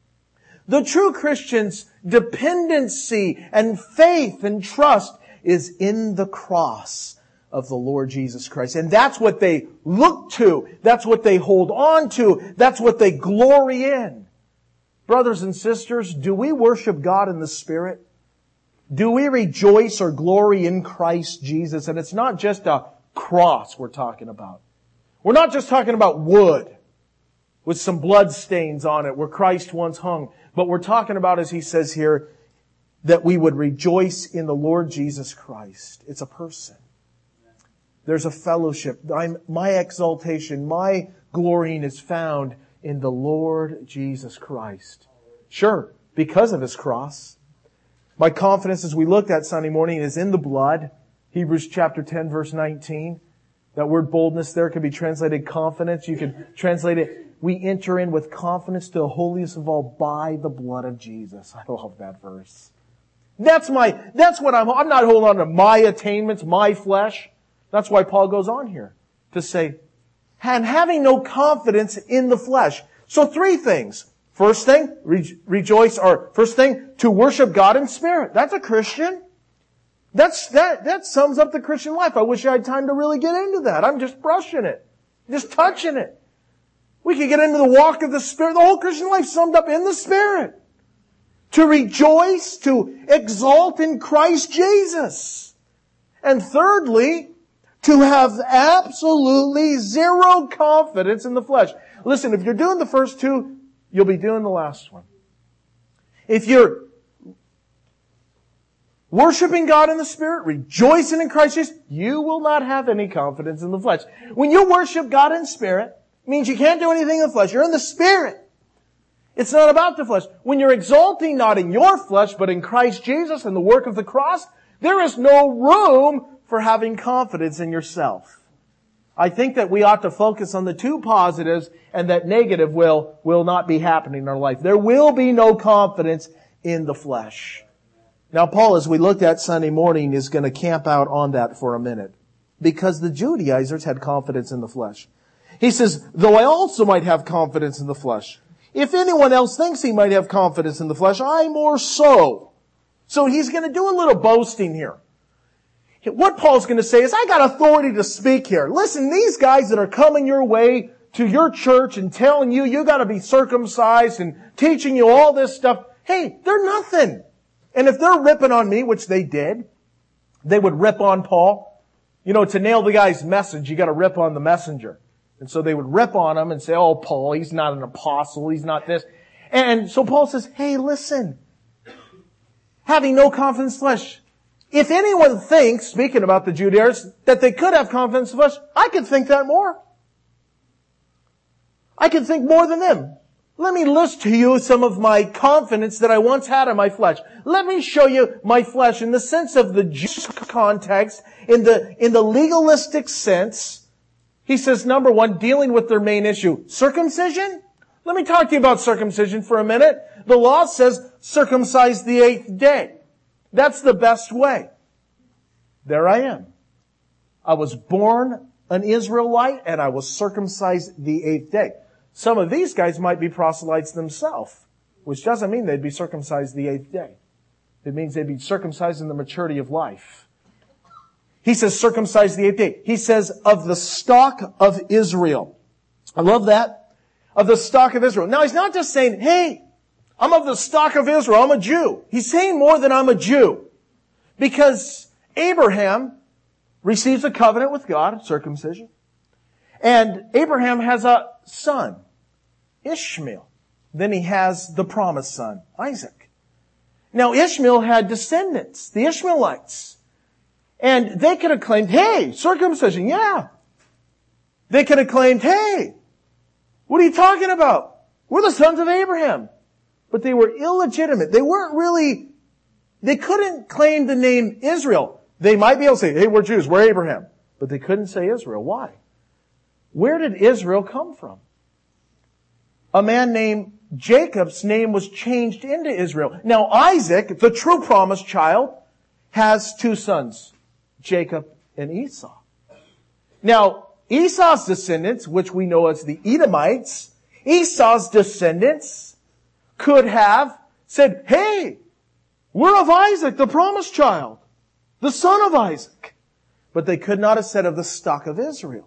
S1: the true Christian's dependency and faith and trust is in the cross of the Lord Jesus Christ. And that's what they look to. That's what they hold on to. That's what they glory in. Brothers and sisters, do we worship God in the Spirit? Do we rejoice or glory in Christ Jesus? And it's not just a cross we're talking about. We're not just talking about wood with some blood stains on it where Christ once hung. But we're talking about, as he says here, that we would rejoice in the Lord Jesus Christ. It's a person. There's a fellowship. I'm, my exaltation, my glorying is found in the Lord Jesus Christ. Sure, because of His cross. My confidence, as we looked at Sunday morning, is in the blood. Hebrews chapter ten, verse nineteen. That word boldness there can be translated confidence. You can translate it, we enter in with confidence to the holiest of all by the blood of Jesus. I love that verse. That's my, that's what I'm, I'm not holding on to my attainments, my flesh. That's why Paul goes on here to say, and having no confidence in the flesh. So three things. First thing, re- rejoice, or first thing, to worship God in spirit. That's a Christian. That's, that, that sums up the Christian life. I wish I had time to really get into that. I'm just brushing it. Just touching it. We could get into the walk of the Spirit. The whole Christian life summed up in the Spirit. To rejoice, to exalt in Christ Jesus. And thirdly, to have absolutely zero confidence in the flesh. Listen, if you're doing the first two, you'll be doing the last one. If you're worshiping God in the Spirit, rejoicing in Christ Jesus, you will not have any confidence in the flesh. When you worship God in Spirit, it means you can't do anything in the flesh. You're in the Spirit. It's not about the flesh. When you're exalting not in your flesh, but in Christ Jesus and the work of the cross, there is no room for having confidence in yourself. I think that we ought to focus on the two positives, and that negative will, will not be happening in our life. There will be no confidence in the flesh. Now, Paul, as we looked at Sunday morning, is going to camp out on that for a minute. Because the Judaizers had confidence in the flesh. He says, though I also might have confidence in the flesh. If anyone else thinks he might have confidence in the flesh, I more so. So he's going to do a little boasting here. What Paul's going to say is, I got authority to speak here. Listen, these guys that are coming your way to your church and telling you you got to be circumcised and teaching you all this stuff, hey, they're nothing. And if they're ripping on me, which they did, they would rip on Paul. You know, to nail the guy's message, you got to rip on the messenger. And so they would rip on him and say, oh, Paul, he's not an apostle, he's not this. And so Paul says, hey, listen, having no confidence in the flesh. If anyone thinks, speaking about the Judaizers, that they could have confidence in the flesh, I could think that more. I can think more than them. Let me list to you some of my confidence that I once had in my flesh. Let me show you my flesh in the sense of the Jewish context, in the, in the legalistic sense. He says, number one, dealing with their main issue. Circumcision? Let me talk to you about circumcision for a minute. The law says circumcise the eighth day. That's the best way. There I am. I was born an Israelite and I was circumcised the eighth day. Some of these guys might be proselytes themselves, which doesn't mean they'd be circumcised the eighth day. It means they'd be circumcised in the maturity of life. He says circumcised the eighth day. He says of the stock of Israel. I love that. Of the stock of Israel. Now he's not just saying, hey, I'm of the stock of Israel. I'm a Jew. He's saying more than I'm a Jew. Because Abraham receives a covenant with God, circumcision. And Abraham has a son, Ishmael. Then he has the promised son, Isaac. Now Ishmael had descendants, the Ishmaelites. And they could have claimed, hey, circumcision, yeah. They could have claimed, hey, what are you talking about? We're the sons of Abraham. But they were illegitimate. They weren't really, they couldn't claim the name Israel. They might be able to say, hey, we're Jews, we're Abraham. But they couldn't say Israel. Why? Where did Israel come from? A man named Jacob's name was changed into Israel. Now Isaac, the true promised child, has two sons, Jacob and Esau. Now Esau's descendants, which we know as the Edomites, Esau's descendants could have said, hey, we're of Isaac, the promised child, the son of Isaac. But they could not have said of the stock of Israel.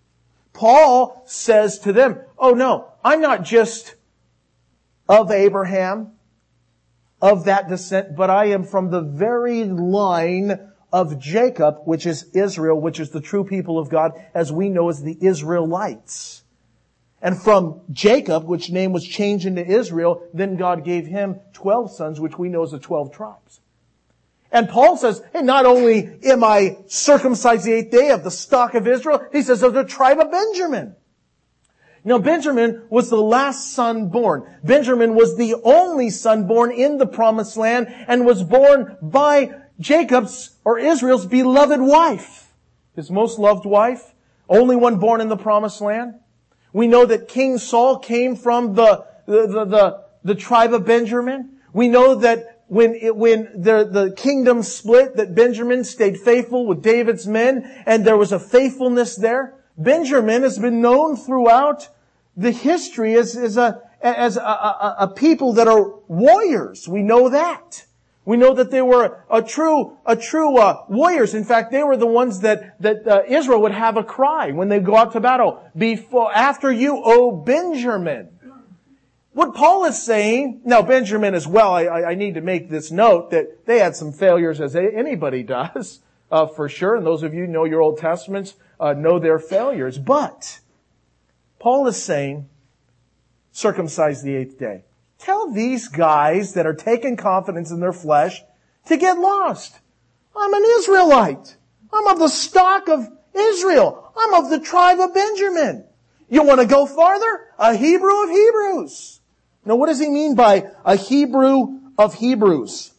S1: Paul says to them, oh no, I'm not just of Abraham, of that descent, but I am from the very line of Jacob, which is Israel, which is the true people of God, as we know as the Israelites. And from Jacob, which name was changed into Israel, then God gave him twelve sons, which we know as the twelve tribes. And Paul says, hey, not only am I circumcised the eighth day of the stock of Israel, he says of the tribe of Benjamin. Now Benjamin was the last son born. Benjamin was the only son born in the promised land and was born by Jacob's or Israel's beloved wife. His most loved wife, only one born in the promised land. We know that King Saul came from the, the, the, the, the tribe of Benjamin. We know that When it, when the, the kingdom split, that Benjamin stayed faithful with David's men, and there was a faithfulness there. Benjamin has been known throughout the history as, as a, as a, a, a people that are warriors. We know that. We know that they were a true, a true, uh, warriors. In fact, they were the ones that, that, uh, Israel would have a cry when they go out to battle. Before, after you, O Benjamin. What Paul is saying, now Benjamin as well, I, I need to make this note that they had some failures as anybody does, uh, for sure. And those of you who know your Old Testaments, uh, know their failures. But Paul is saying, circumcise the eighth day. Tell these guys that are taking confidence in their flesh to get lost. I'm an Israelite. I'm of the stock of Israel. I'm of the tribe of Benjamin. You want to go farther? A Hebrew of Hebrews. Now, what does he mean by a Hebrew of Hebrews?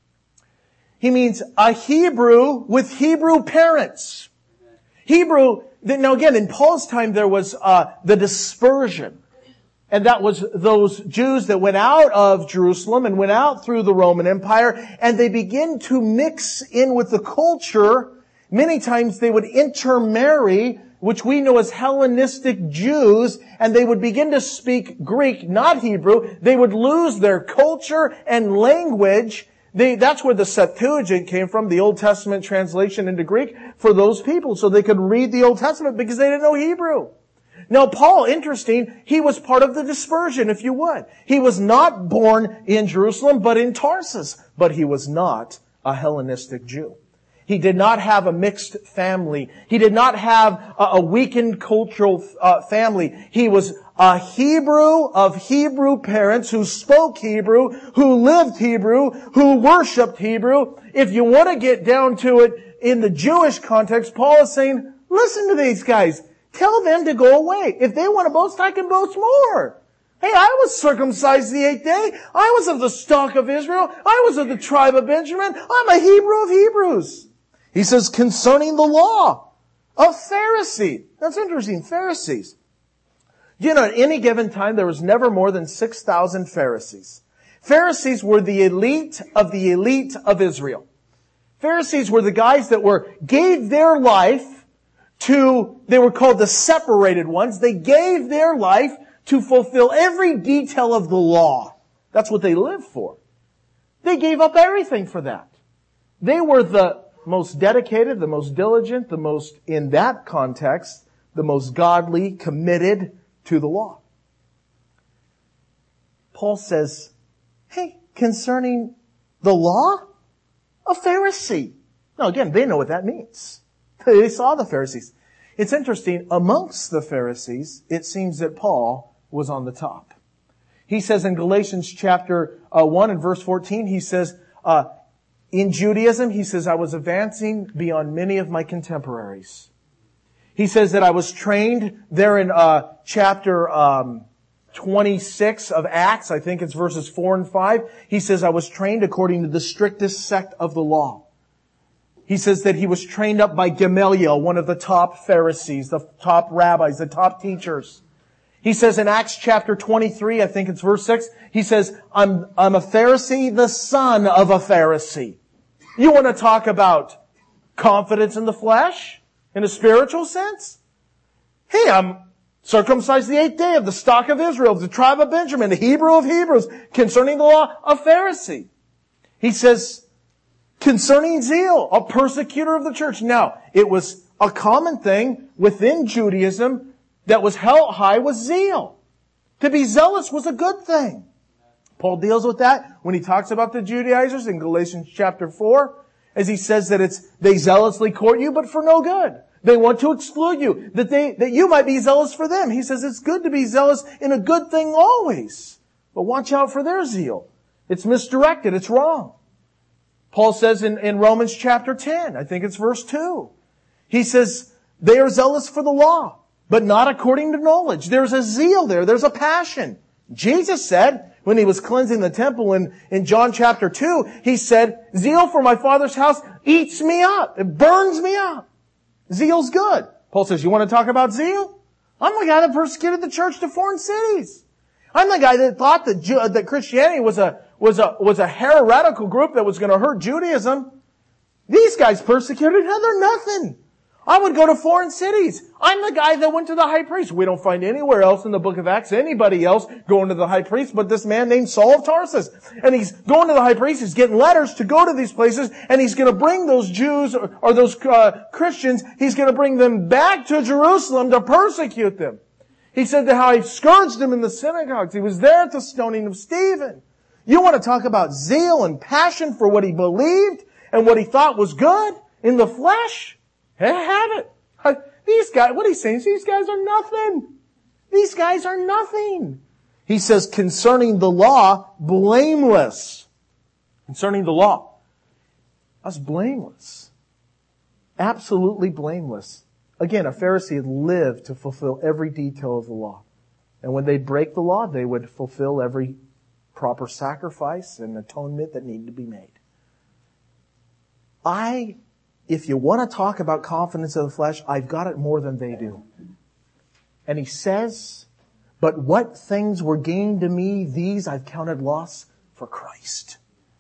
S1: He means a Hebrew with Hebrew parents. Hebrew, now again, in Paul's time there was uh, the dispersion. And that was those Jews that went out of Jerusalem and went out through the Roman Empire, and they begin to mix in with the culture. Many times they would intermarry, which we know as Hellenistic Jews, and they would begin to speak Greek, not Hebrew. They would lose their culture and language. They, that's where the Septuagint came from, the Old Testament translation into Greek, for those people, so they could read the Old Testament because they didn't know Hebrew. Now Paul, interesting, he was part of the dispersion, if you would. He was not born in Jerusalem, but in Tarsus. But he was not a Hellenistic Jew. He did not have a mixed family. He did not have a weakened cultural uh, family. He was a Hebrew of Hebrew parents who spoke Hebrew, who lived Hebrew, who worshiped Hebrew. If you want to get down to it in the Jewish context, Paul is saying, listen to these guys. Tell them to go away. If they want to boast, I can boast more. Hey, I was circumcised the eighth day. I was of the stock of Israel. I was of the tribe of Benjamin. I'm a Hebrew of Hebrews. He says, concerning the law, a Pharisee. That's interesting. Pharisees. You know, at any given time, there was never more than six thousand Pharisees. Pharisees were the elite of the elite of Israel. Pharisees were the guys that were, gave their life to, they were called the separated ones. They gave their life to fulfill every detail of the law. That's what they lived for. They gave up everything for that. They were the most dedicated, the most diligent, the most, in that context, the most godly, committed to the law. Paul says, hey, concerning the law, a Pharisee. Now again, they know what that means. They saw the Pharisees. It's interesting, amongst the Pharisees, it seems that Paul was on the top. He says in Galatians chapter uh, one and verse fourteen, he says, uh, in Judaism, he says, I was advancing beyond many of my contemporaries. He says that I was trained there in uh, chapter um, twenty-six of Acts. I think it's verses four and five. He says, I was trained according to the strictest sect of the law. He says that he was trained up by Gamaliel, one of the top Pharisees, the top rabbis, the top teachers. He says in Acts chapter twenty-three, I think it's verse six, he says, I'm, I'm a Pharisee, the son of a Pharisee. You want to talk about confidence in the flesh? In a spiritual sense? Hey, I'm circumcised the eighth day of the stock of Israel, of the tribe of Benjamin, the Hebrew of Hebrews, concerning the law, a Pharisee. He says, concerning zeal, a persecutor of the church. Now, it was a common thing within Judaism that was held high was zeal. To be zealous was a good thing. Paul deals with that when he talks about the Judaizers in Galatians chapter four, as he says that it's, they zealously court you, but for no good. They want to exclude you, that they, that you might be zealous for them. He says it's good to be zealous in a good thing always, but watch out for their zeal. It's misdirected. It's wrong. Paul says in, in Romans chapter ten, I think it's verse two, he says, they are zealous for the law, but not according to knowledge. There's a zeal there. There's a passion. Jesus said, when he was cleansing the temple in, in John chapter two, he said, zeal for my Father's house eats me up. It burns me up. Zeal's good. Paul says, you want to talk about zeal? I'm the guy that persecuted the church to foreign cities. I'm the guy that thought that, Jew, that Christianity was a, was a, was a heretical group that was going to hurt Judaism. These guys persecuted, no, they're nothing. I would go to foreign cities. I'm the guy that went to the high priest. We don't find anywhere else in the book of Acts anybody else going to the high priest but this man named Saul of Tarsus. And he's going to the high priest. He's getting letters to go to these places, and he's going to bring those Jews or, or those uh, Christians, he's going to bring them back to Jerusalem to persecute them. He said that how he scourged them in the synagogues. He was there at the stoning of Stephen. You want to talk about zeal and passion for what he believed and what he thought was good in the flesh? Have it. These guys, what he's saying is these guys are nothing. These guys are nothing. He says concerning the law, blameless. Concerning the law. Us blameless. Absolutely blameless. Again, a Pharisee lived to fulfill every detail of the law. And when they'd break the law, they would fulfill every proper sacrifice and atonement that needed to be made. I If you want to talk about confidence of the flesh, I've got it more than they do. And he says, but what things were gained to me, these I've counted loss for Christ.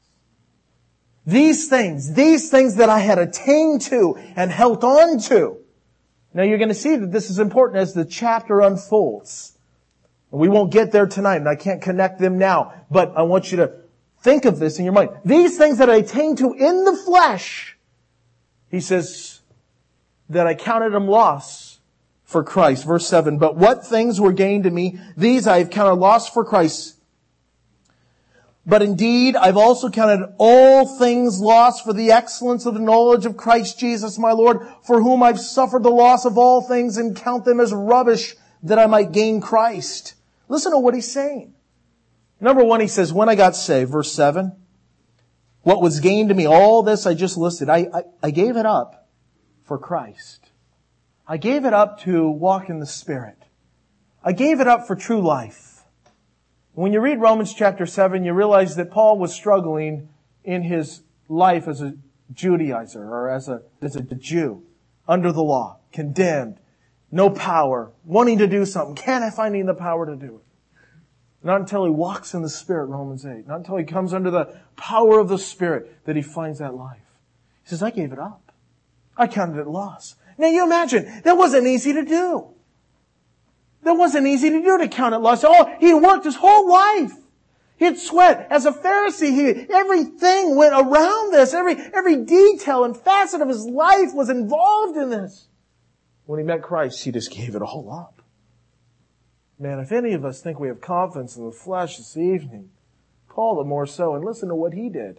S1: These things, these things that I had attained to and held on to. Now you're going to see that this is important as the chapter unfolds. We won't get there tonight, and I can't connect them now, but I want you to think of this in your mind. These things that I attained to in the flesh, he says that I counted them loss for Christ. Verse seven, but what things were gained to me, these I have counted loss for Christ. But indeed, I've also counted all things lost for the excellence of the knowledge of Christ Jesus my Lord, for whom I've suffered the loss of all things and count them as rubbish that I might gain Christ. Listen to what he's saying. Number one, he says, when I got saved, verse seven, what was gained to me, all this I just listed, I, I, I gave it up for Christ. I gave it up to walk in the Spirit. I gave it up for true life. When you read Romans chapter seven, you realize that Paul was struggling in his life as a Judaizer or as a, as a Jew under the law, condemned, no power, wanting to do something, can't finding the power to do it. Not until he walks in the Spirit, Romans eight. Not until he comes under the power of the Spirit that he finds that life. He says, I gave it up. I counted it loss. Now you imagine, that wasn't easy to do. That wasn't easy to do, to count it loss. Oh, he worked his whole life. He'd sweat. As a Pharisee, he, everything went around this. Every, every detail and facet of his life was involved in this. When he met Christ, he just gave it all up. Man, if any of us think we have confidence in the flesh this evening, Paul the more so, and listen to what he did.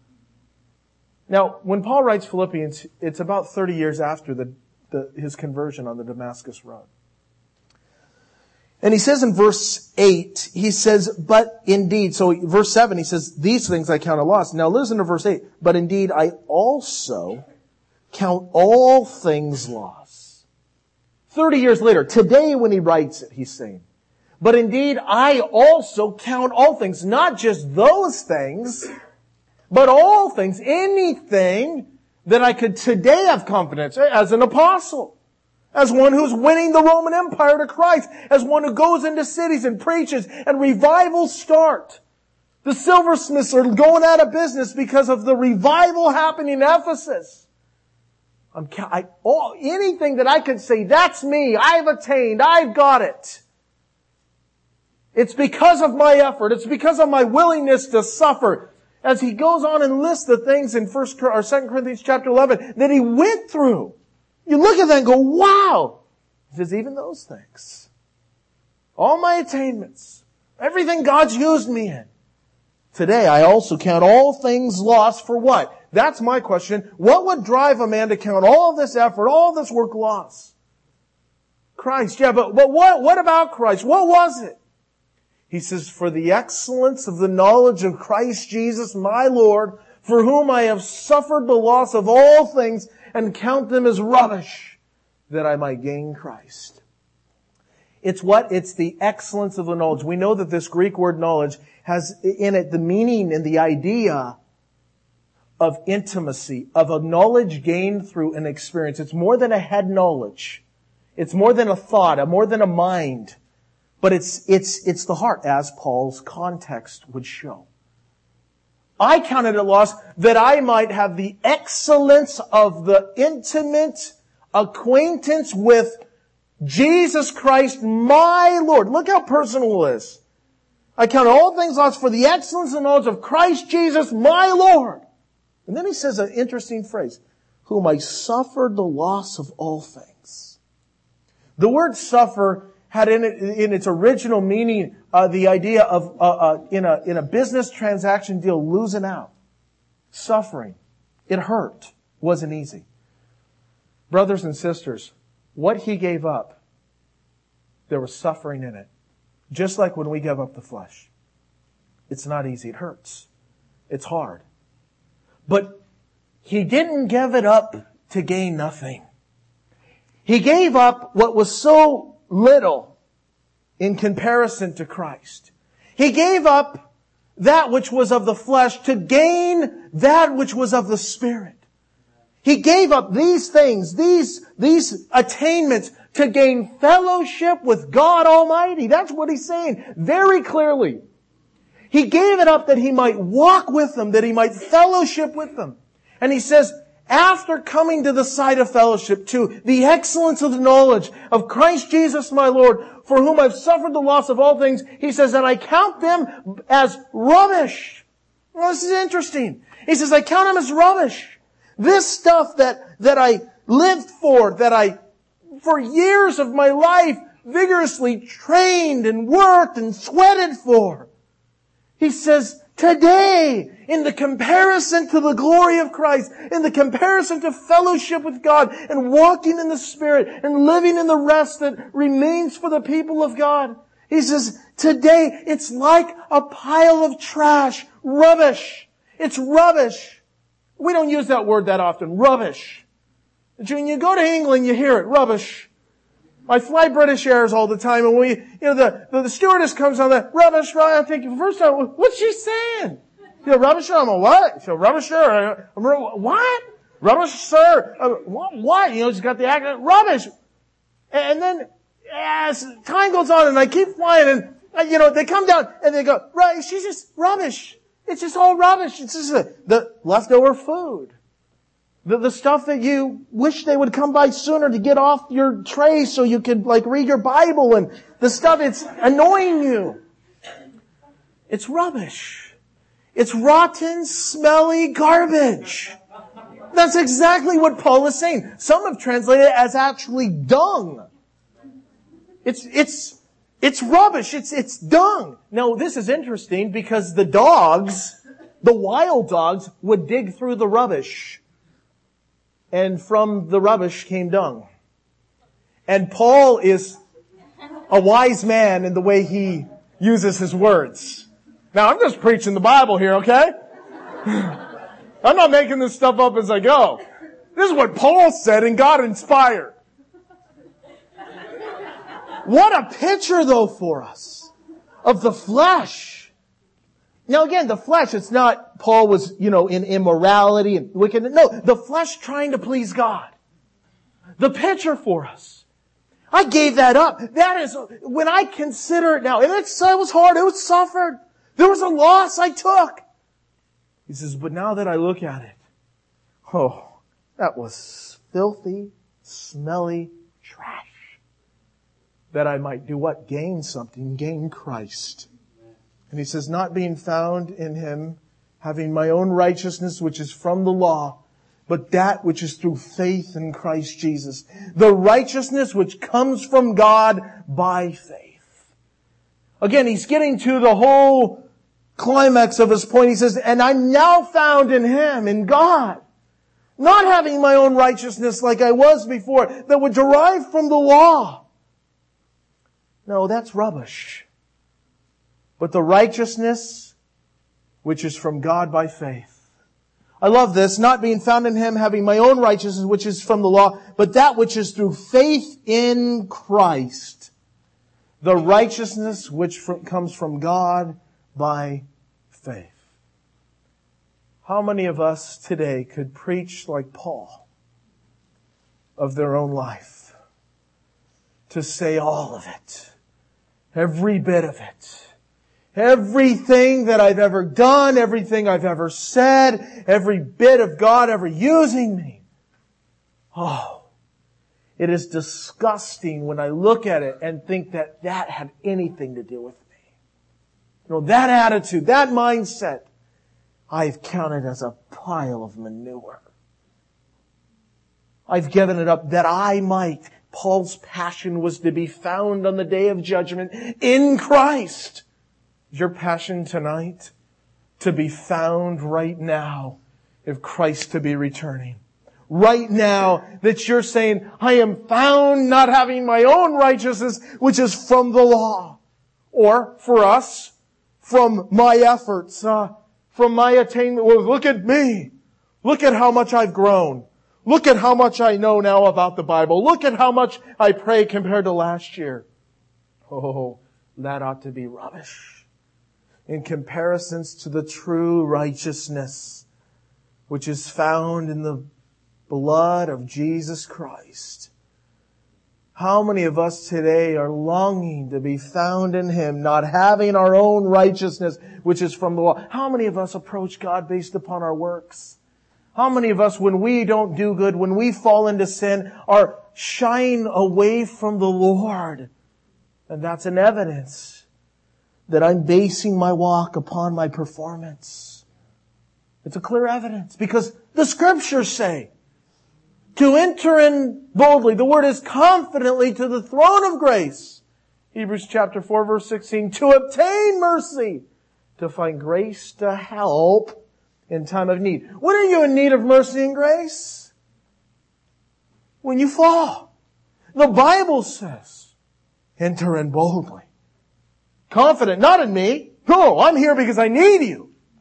S1: Now, when Paul writes Philippians, it's about thirty years after the, the, his conversion on the Damascus Road. And he says in verse eight, he says, but indeed, so verse seven, he says, these things I count a loss. Now listen to verse eight. But indeed, I also count all things loss. thirty years later, today when he writes it, he's saying, but indeed, I also count all things, not just those things, but all things, anything that I could today have confidence as an apostle. As one who's winning the Roman Empire to Christ. As one who goes into cities and preaches and revivals start. The silversmiths are going out of business because of the revival happening in Ephesus. I'm, I, all, anything that I could say, that's me, I've attained, I've got it. It's because of my effort. It's because of my willingness to suffer. As he goes on and lists the things in First or Second Corinthians chapter eleven that he went through. You look at that and go, wow! He says, even those things. All my attainments. Everything God's used me in. Today, I also count all things lost for what? That's my question. What would drive a man to count all this effort, all this work lost? Christ. Yeah, but, but what, what about Christ? What was it? He says, for the excellence of the knowledge of Christ Jesus, my Lord, for whom I have suffered the loss of all things, and count them as rubbish, that I might gain Christ. It's what? It's the excellence of the knowledge. We know that this Greek word knowledge has in it the meaning and the idea of intimacy, of a knowledge gained through an experience. It's more than a head knowledge. It's more than a thought, more than a mind. But it's, it's, it's the heart, as Paul's context would show. I counted it loss that I might have the excellence of the intimate acquaintance with Jesus Christ, my Lord. Look how personal it is. I count all things lost for the excellence and knowledge of Christ Jesus, my Lord. And then he says an interesting phrase, whom I suffered the loss of all things. The word suffer had in it, in its original meaning, uh, the idea of, uh, uh, in a, in a business transaction deal, losing out. Suffering. It hurt. Wasn't easy. Brothers and sisters, what he gave up, there was suffering in it. Just like when we give up the flesh. It's not easy. It hurts. It's hard. But he didn't give it up to gain nothing. He gave up what was so little in comparison to Christ. He gave up that which was of the flesh to gain that which was of the Spirit. He gave up these things, these, these attainments to gain fellowship with God Almighty. That's what he's saying very clearly. He gave it up that he might walk with them, that he might fellowship with them. And he says, after coming to the side of fellowship, to the excellence of the knowledge of Christ Jesus my Lord, for whom I've suffered the loss of all things, he says, and I count them as rubbish. Well, this is interesting. He says, I count them as rubbish. This stuff that, that I lived for, that I, for years of my life, vigorously trained and worked and sweated for. He says, today, in the comparison to the glory of Christ, in the comparison to fellowship with God and walking in the Spirit and living in the rest that remains for the people of God, he says, today it's like a pile of trash, rubbish. It's rubbish. We don't use that word that often, rubbish. When you go to England, you hear it, rubbish. I fly British Airs all the time, and we, you know, the, the, the stewardess comes on the rubbish, right? I'm thinking, first time, what's she saying? You know, rubbish, I'm a what? So rubbish, sir? I'm a, what? Rubbish, sir? Uh, what, what? You know, she's got the accent, rubbish. And then, as time goes on, and I keep flying, and, uh, you know, they come down, and they go, right, she's just rubbish. It's just all rubbish. It's just the, the leftover food. The, the stuff that you wish they would come by sooner to get off your tray so you could like read your Bible, and the stuff it's annoying you. It's rubbish. It's rotten, smelly garbage. That's exactly what Paul is saying. Some have translated it as actually dung. It's, it's, it's rubbish. It's, it's dung. Now this is interesting because the dogs, the wild dogs, would dig through the rubbish. And from the rubbish came dung. And Paul is a wise man in the way he uses his words. Now, I'm just preaching the Bible here, okay? I'm not making this stuff up as I go. This is what Paul said and God inspired. What a picture, though, for us of the flesh. Now again, the flesh, it's not Paul was, you know, in immorality and wickedness. No, the flesh trying to please God. The picture for us. I gave that up. That is, when I consider it now, and it's, it was hard, it was suffered. There was a loss I took. He says, but now that I look at it, oh, that was filthy, smelly trash. That I might do what? Gain something, gain Christ. And he says, not being found in Him, having my own righteousness, which is from the law, but that which is through faith in Christ Jesus. The righteousness which comes from God by faith. Again, he's getting to the whole climax of his point. He says, and I'm now found in Him, in God. Not having my own righteousness like I was before, that would derive from the law. No, that's rubbish. But the righteousness which is from God by faith. I love this. Not being found in Him, having my own righteousness which is from the law, but that which is through faith in Christ. The righteousness which comes from God by faith. How many of us today could preach like Paul of their own life? To say all of it. Every bit of it. Everything that I've ever done, everything I've ever said, every bit of God ever using me. Oh, it is disgusting when I look at it and think that that had anything to do with me. You know, that attitude, that mindset, I've counted as a pile of manure. I've given it up that I might. Paul's passion was to be found on the day of judgment in Christ. Is your passion tonight to be found right now if Christ to be returning? Right now that you're saying, I am found not having my own righteousness, which is from the law. Or, for us, from my efforts, uh, from my attainment. Well, look at me. Look at how much I've grown. Look at how much I know now about the Bible. Look at how much I pray compared to last year. Oh, that ought to be rubbish. In comparisons to the true righteousness which is found in the blood of Jesus Christ. How many of us today are longing to be found in Him, not having our own righteousness which is from the law? How many of us approach God based upon our works? How many of us, when we don't do good, when we fall into sin, are shying away from the Lord? And that's an evidence that I'm basing my walk upon my performance. It's a clear evidence because the Scriptures say to enter in boldly. The word is confidently to the throne of grace. Hebrews chapter four verse sixteen. To obtain mercy, to find grace to help in time of need. When are you in need of mercy and grace? When you fall. The Bible says, enter in boldly. Confident, not in me. No, I'm here because I need you.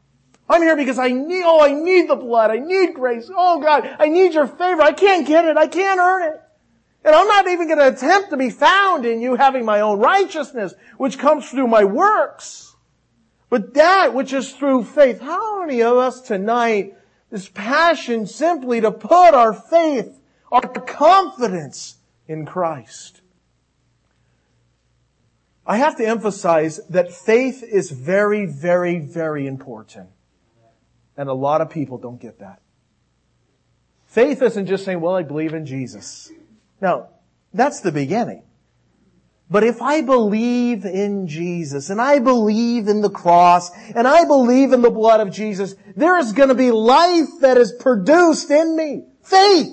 S1: I'm here because I need, oh, I need the blood. I need grace. Oh God, I need your favor. I can't get it. I can't earn it. And I'm not even going to attempt to be found in you having my own righteousness, which comes through my works. But that which is through faith. How many of us tonight, this passion simply to put our faith, our confidence in Christ? I have to emphasize that faith is very, very, very important. And a lot of people don't get that. Faith isn't just saying, well, I believe in Jesus. Now, that's the beginning. But if I believe in Jesus, and I believe in the cross, and I believe in the blood of Jesus, there is going to be life that is produced in me. Faith.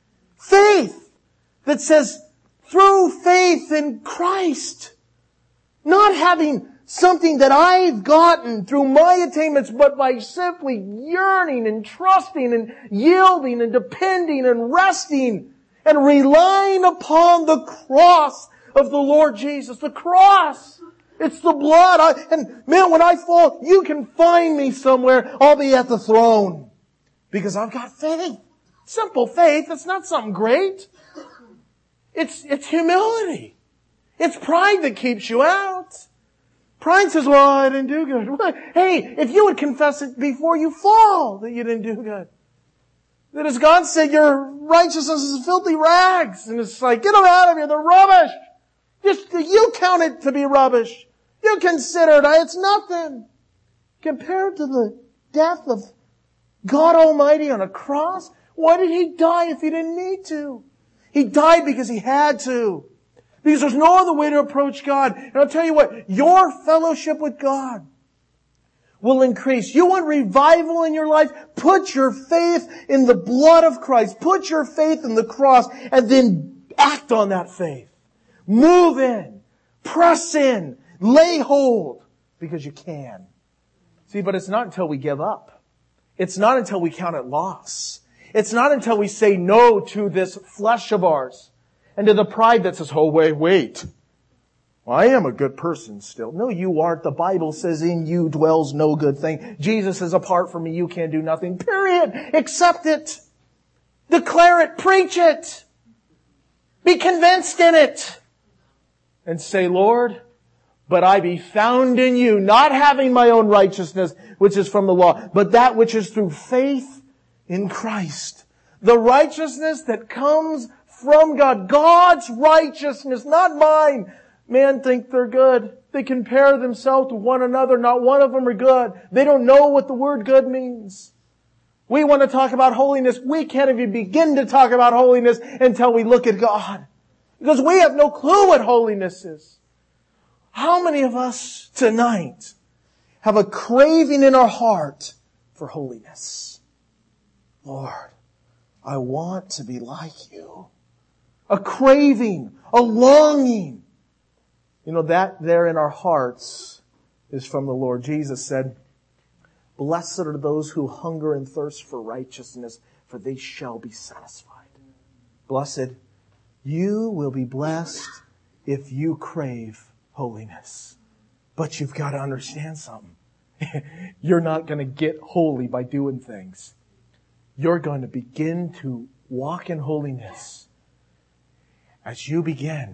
S1: Faith that says, through faith in Christ. Not having something that I've gotten through my attainments, but by simply yearning and trusting and yielding and depending and resting and relying upon the cross of the Lord Jesus. The cross. It's the blood. I, and man, when I fall, you can find me somewhere. I'll be at the throne. Because I've got faith. Simple faith. It's not something great. It's, it's humility. It's pride that keeps you out. Pride says, well, I didn't do good. Hey, if you would confess it before you fall that you didn't do good. That as God said, your righteousness is filthy rags. And it's like, get them out of here. They're rubbish. Just, you count it to be rubbish. You consider it. It's nothing. Compared to the death of God Almighty on a cross. Why did He die if He didn't need to? He died because He had to. Because there's no other way to approach God. And I'll tell you what, your fellowship with God will increase. You want revival in your life? Put your faith in the blood of Christ. Put your faith in the cross and then act on that faith. Move in. Press in. Lay hold. Because you can. See, but it's not until we give up. It's not until we count it loss. It's not until we say no to this flesh of ours. And to the pride that says, oh, wait, wait. Well, I am a good person still. No, you aren't. The Bible says in you dwells no good thing. Jesus says, apart from me, you can do nothing. Period. Accept it. Declare it. Preach it. Be convinced in it. And say, Lord, but I be found in you, not having my own righteousness, which is from the law, but that which is through faith in Christ. The righteousness that comes from God. God's righteousness, not mine. Men think they're good. They compare themselves to one another. Not one of them are good. They don't know what the word good means. We want to talk about holiness. We can't even begin to talk about holiness until we look at God. Because we have no clue what holiness is. How many of us tonight have a craving in our heart for holiness? Lord, I want to be like you. A craving, a longing. You know, that there in our hearts is from the Lord. Jesus said, blessed are those who hunger and thirst for righteousness, for they shall be satisfied. Blessed, you will be blessed if you crave holiness. But you've got to understand something. You're not going to get holy by doing things. You're going to begin to walk in holiness as you begin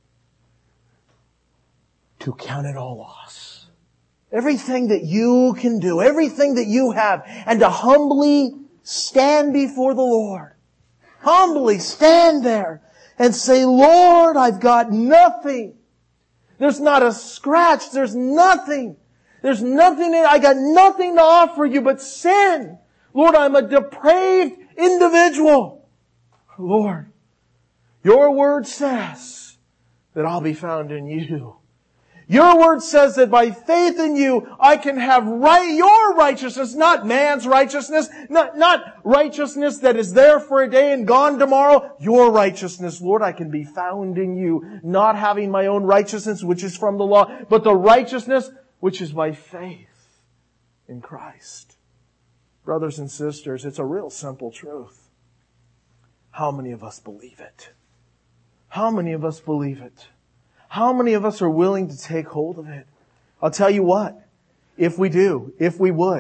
S1: to count it all loss. Everything that you can do, everything that you have, and to humbly stand before the Lord. Humbly stand there and say, Lord, I've got nothing. There's not a scratch. There's nothing. There's nothing. I got nothing to offer you but sin. Lord, I'm a depraved individual. Lord, your word says that I'll be found in you. Your word says that by faith in you, I can have right, your righteousness, not man's righteousness, not, not righteousness that is there for a day and gone tomorrow. Your righteousness, Lord, I can be found in you, not having my own righteousness, which is from the law, but the righteousness which is by faith in Christ. Brothers and sisters, it's a real simple truth. How many of us believe it? How many of us believe it? How many of us are willing to take hold of it? I'll tell you what, if we do, if we would,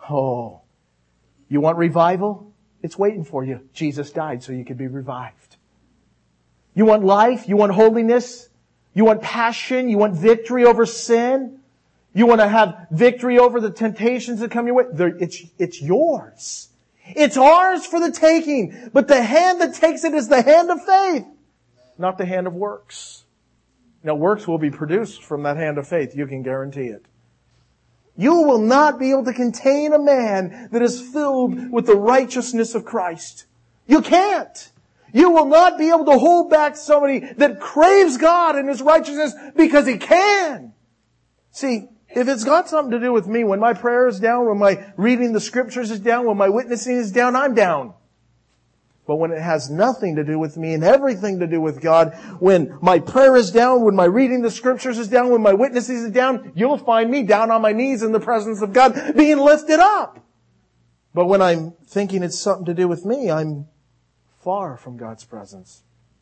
S1: Oh, you want revival? It's waiting for you. Jesus died so you could be revived. You want life? You want holiness? You want passion? You want victory over sin? You want to have victory over the temptations that come your way? It's, it's yours. It's ours for the taking. But the hand that takes it is the hand of faith, not the hand of works. Now, works will be produced from that hand of faith. You can guarantee it. You will not be able to contain a man that is filled with the righteousness of Christ. You can't. You will not be able to hold back somebody that craves God and His righteousness because he can. See, if it's got something to do with me, when my prayer is down, when my reading the Scriptures is down, when my witnessing is down, I'm down. But when it has nothing to do with me and everything to do with God, when my prayer is down, when my reading the Scriptures is down, when my witnessing is down, you'll find me down on my knees in the presence of God being lifted up. But when I'm thinking it's something to do with me, I'm far from God's presence.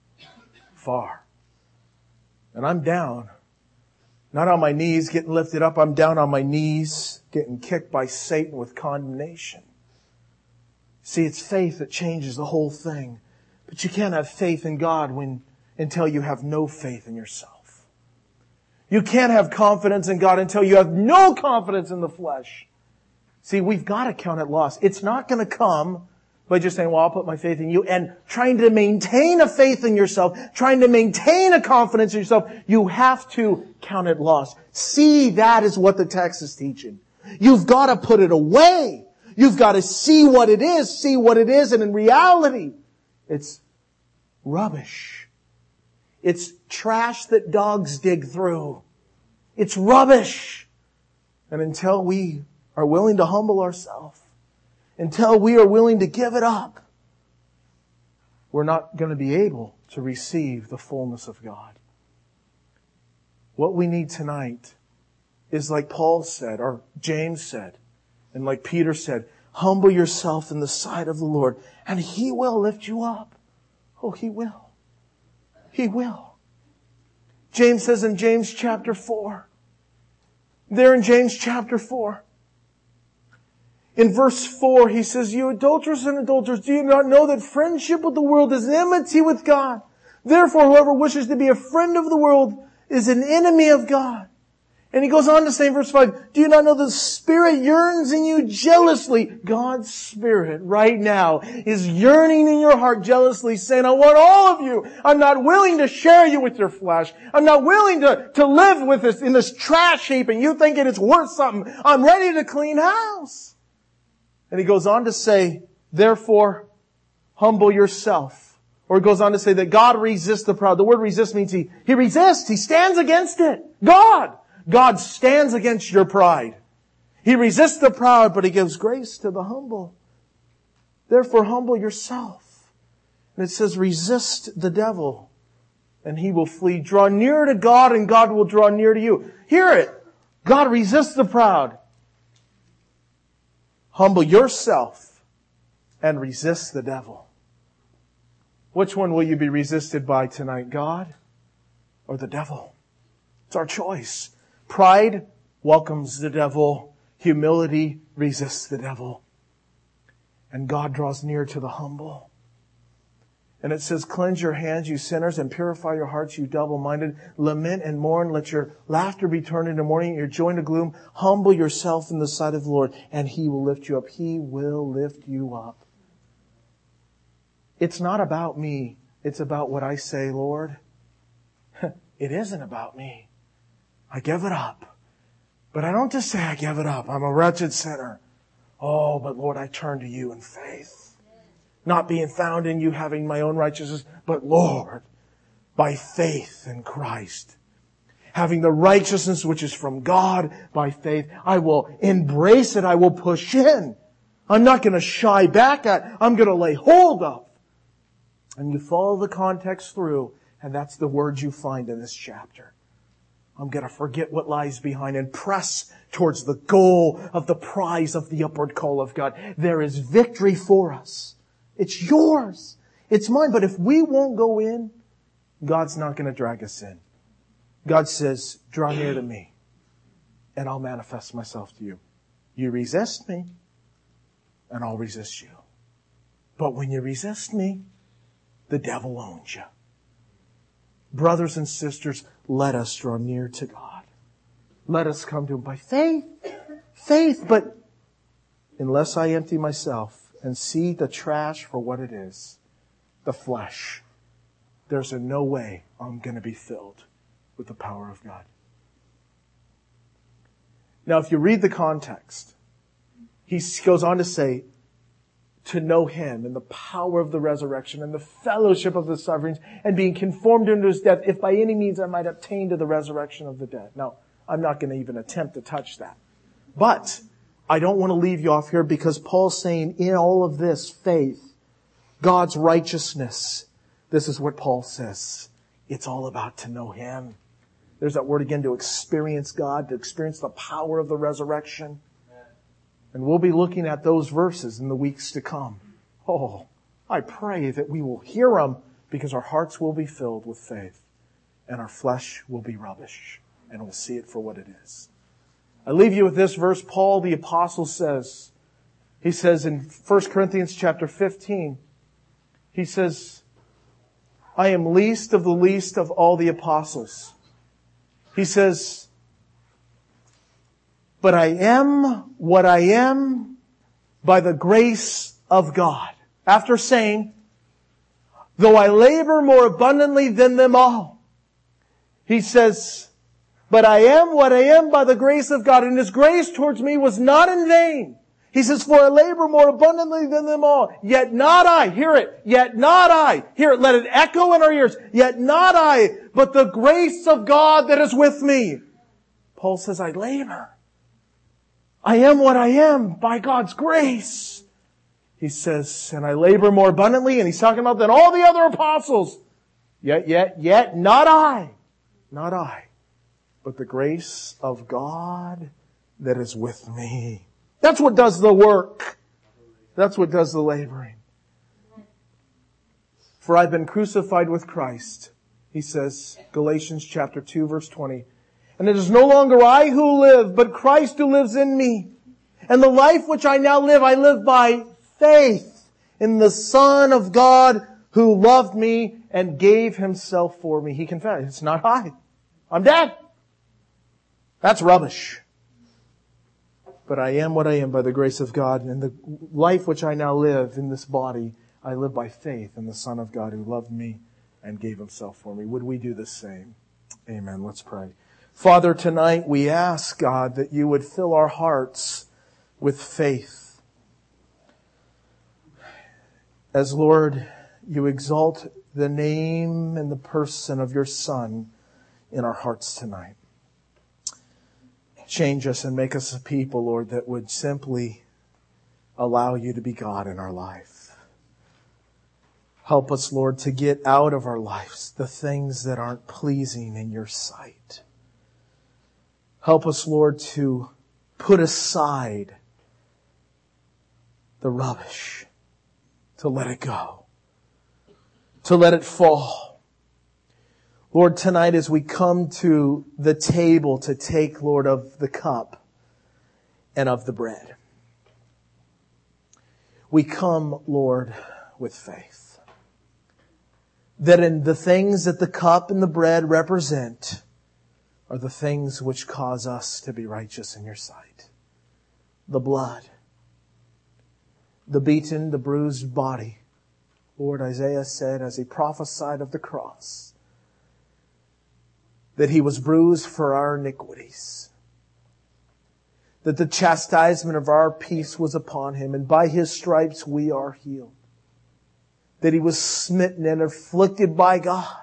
S1: Far. And I'm down. Not on my knees getting lifted up. I'm down on my knees getting kicked by Satan with condemnation. See, it's faith that changes the whole thing. But you can't have faith in God when until you have no faith in yourself. You can't have confidence in God until you have no confidence in the flesh. See, we've got to count it loss. It's not going to come by just saying, well, I'll put my faith in you, and trying to maintain a faith in yourself, trying to maintain a confidence in yourself. You have to count it loss. See, that is what the text is teaching. You've got to put it away. You've got to see what it is, see what it is, and in reality, it's rubbish. It's trash that dogs dig through. It's rubbish. And until we are willing to humble ourselves, until we are willing to give it up, we're not going to be able to receive the fullness of God. What we need tonight is, like Paul said, or James said, and like Peter said, humble yourself in the sight of the Lord, and He will lift you up. Oh, He will. He will. James says in James chapter four, there in James chapter four, in verse four, he says, you adulterers and adulterers, do you not know that friendship with the world is enmity with God? Therefore, whoever wishes to be a friend of the world is an enemy of God. And he goes on to say in verse five, do you not know the Spirit yearns in you jealously? God's Spirit right now is yearning in your heart jealously, saying, I want all of you. I'm not willing to share you with your flesh. I'm not willing to, to live with this in this trash heap, and you thinking it's worth something. I'm ready to clean house. And he goes on to say, therefore, humble yourself. Or he goes on to say that God resists the proud. The word resist means he, he resists. He stands against it. God. God stands against your pride. He resists the proud, but He gives grace to the humble. Therefore, humble yourself. And it says, resist the devil, and he will flee. Draw near to God, and God will draw near to you. Hear it. God resists the proud. Humble yourself and resist the devil. Which one will you be resisted by tonight, God or the devil? It's our choice. Pride welcomes the devil. Humility resists the devil. And God draws near to the humble. And it says, cleanse your hands, you sinners, and purify your hearts, you double-minded. Lament and mourn. Let your laughter be turned into mourning, your joy into gloom. Humble yourself in the sight of the Lord, and He will lift you up. He will lift you up. It's not about me. It's about what I say, Lord. It isn't about me. I give it up. But I don't just say I give it up. I'm a wretched sinner. Oh, but Lord, I turn to You in faith. Not being found in You, having my own righteousness, but Lord, by faith in Christ, having the righteousness which is from God by faith, I will embrace it. I will push in. I'm not going to shy back at it. I'm going to lay hold of. And you follow the context through, and that's the words you find in this chapter. I'm going to forget what lies behind and press towards the goal of the prize of the upward call of God. There is victory for us. It's yours. It's mine. But if we won't go in, God's not going to drag us in. God says, draw near to Me, and I'll manifest Myself to you. You resist Me, and I'll resist you. But when you resist me, the devil owns you. Brothers and sisters, let us draw near to God. Let us come to Him by faith. Faith, but unless I empty myself and see the trash for what it is, the flesh, there's a no way I'm going to be filled with the power of God. Now, if you read the context, he goes on to say, to know Him and the power of the resurrection and the fellowship of the sufferings and being conformed unto His death, if by any means I might obtain to the resurrection of the dead. Now, I'm not going to even attempt to touch that. But I don't want to leave you off here because Paul's saying in all of this, faith, God's righteousness, this is what Paul says. It's all about to know Him. There's that word again, to experience God, to experience the power of the resurrection. And we'll be looking at those verses in the weeks to come. Oh, I pray that we will hear them because our hearts will be filled with faith and our flesh will be rubbish and we'll see it for what it is. I leave you with this verse. Paul the apostle says, he says in First Corinthians chapter fifteen, he says, I am least of the least of all the apostles. He says, but I am what I am by the grace of God. After saying, though I labor more abundantly than them all, he says, but I am what I am by the grace of God. And His grace towards me was not in vain. He says, for I labor more abundantly than them all. Yet not I. Hear it. Yet not I. Hear it. Let it echo in our ears. Yet not I, but the grace of God that is with me. Paul says, I labor. I am what I am by God's grace. He says, and I labor more abundantly, and he's talking about than all the other apostles. Yet, yet, yet, not I. Not I. But the grace of God that is with me. That's what does the work. That's what does the laboring. For I've been crucified with Christ, he says, Galatians chapter two, verse twenty. And it is no longer I who live, but Christ who lives in me. And the life which I now live, I live by faith in the Son of God who loved me and gave Himself for me. He confessed, it's not I. I'm dead. That's rubbish. But I am what I am by the grace of God. And the life which I now live in this body, I live by faith in the Son of God who loved me and gave Himself for me. Would we do the same? Amen. Let's pray. Father, tonight we ask, God, that You would fill our hearts with faith. As, Lord, You exalt the name and the person of Your Son in our hearts tonight. Change us and make us a people, Lord, that would simply allow You to be God in our life. Help us, Lord, to get out of our lives the things that aren't pleasing in Your sight. Help us, Lord, to put aside the rubbish, to let it go, to let it fall. Lord, tonight as we come to the table to take, Lord, of the cup and of the bread, we come, Lord, with faith. That in the things that the cup and the bread represent are the things which cause us to be righteous in Your sight. The blood, the beaten, the bruised body. Lord, Isaiah said as he prophesied of the cross, that He was bruised for our iniquities, that the chastisement of our peace was upon Him, and by His stripes we are healed. That He was smitten and afflicted by God,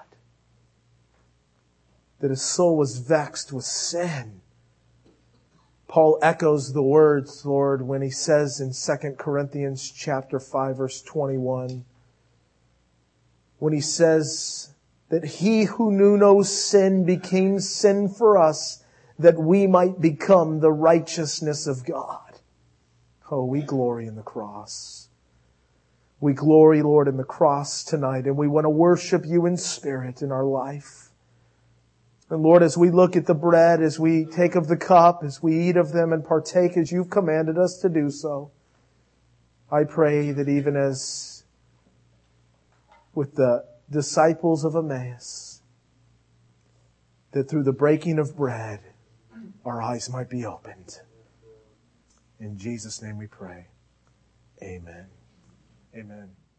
S1: that His soul was vexed with sin. Paul echoes the words, Lord, when he says in Second Corinthians chapter five, verse twenty-one, when he says that He who knew no sin became sin for us, that we might become the righteousness of God. Oh, we glory in the cross. We glory, Lord, in the cross tonight, and we want to worship You in spirit in our life. And Lord, as we look at the bread, as we take of the cup, as we eat of them and partake as You've commanded us to do so, I pray that even as with the disciples of Emmaus, that through the breaking of bread, our eyes might be opened. In Jesus' name we pray. Amen. Amen.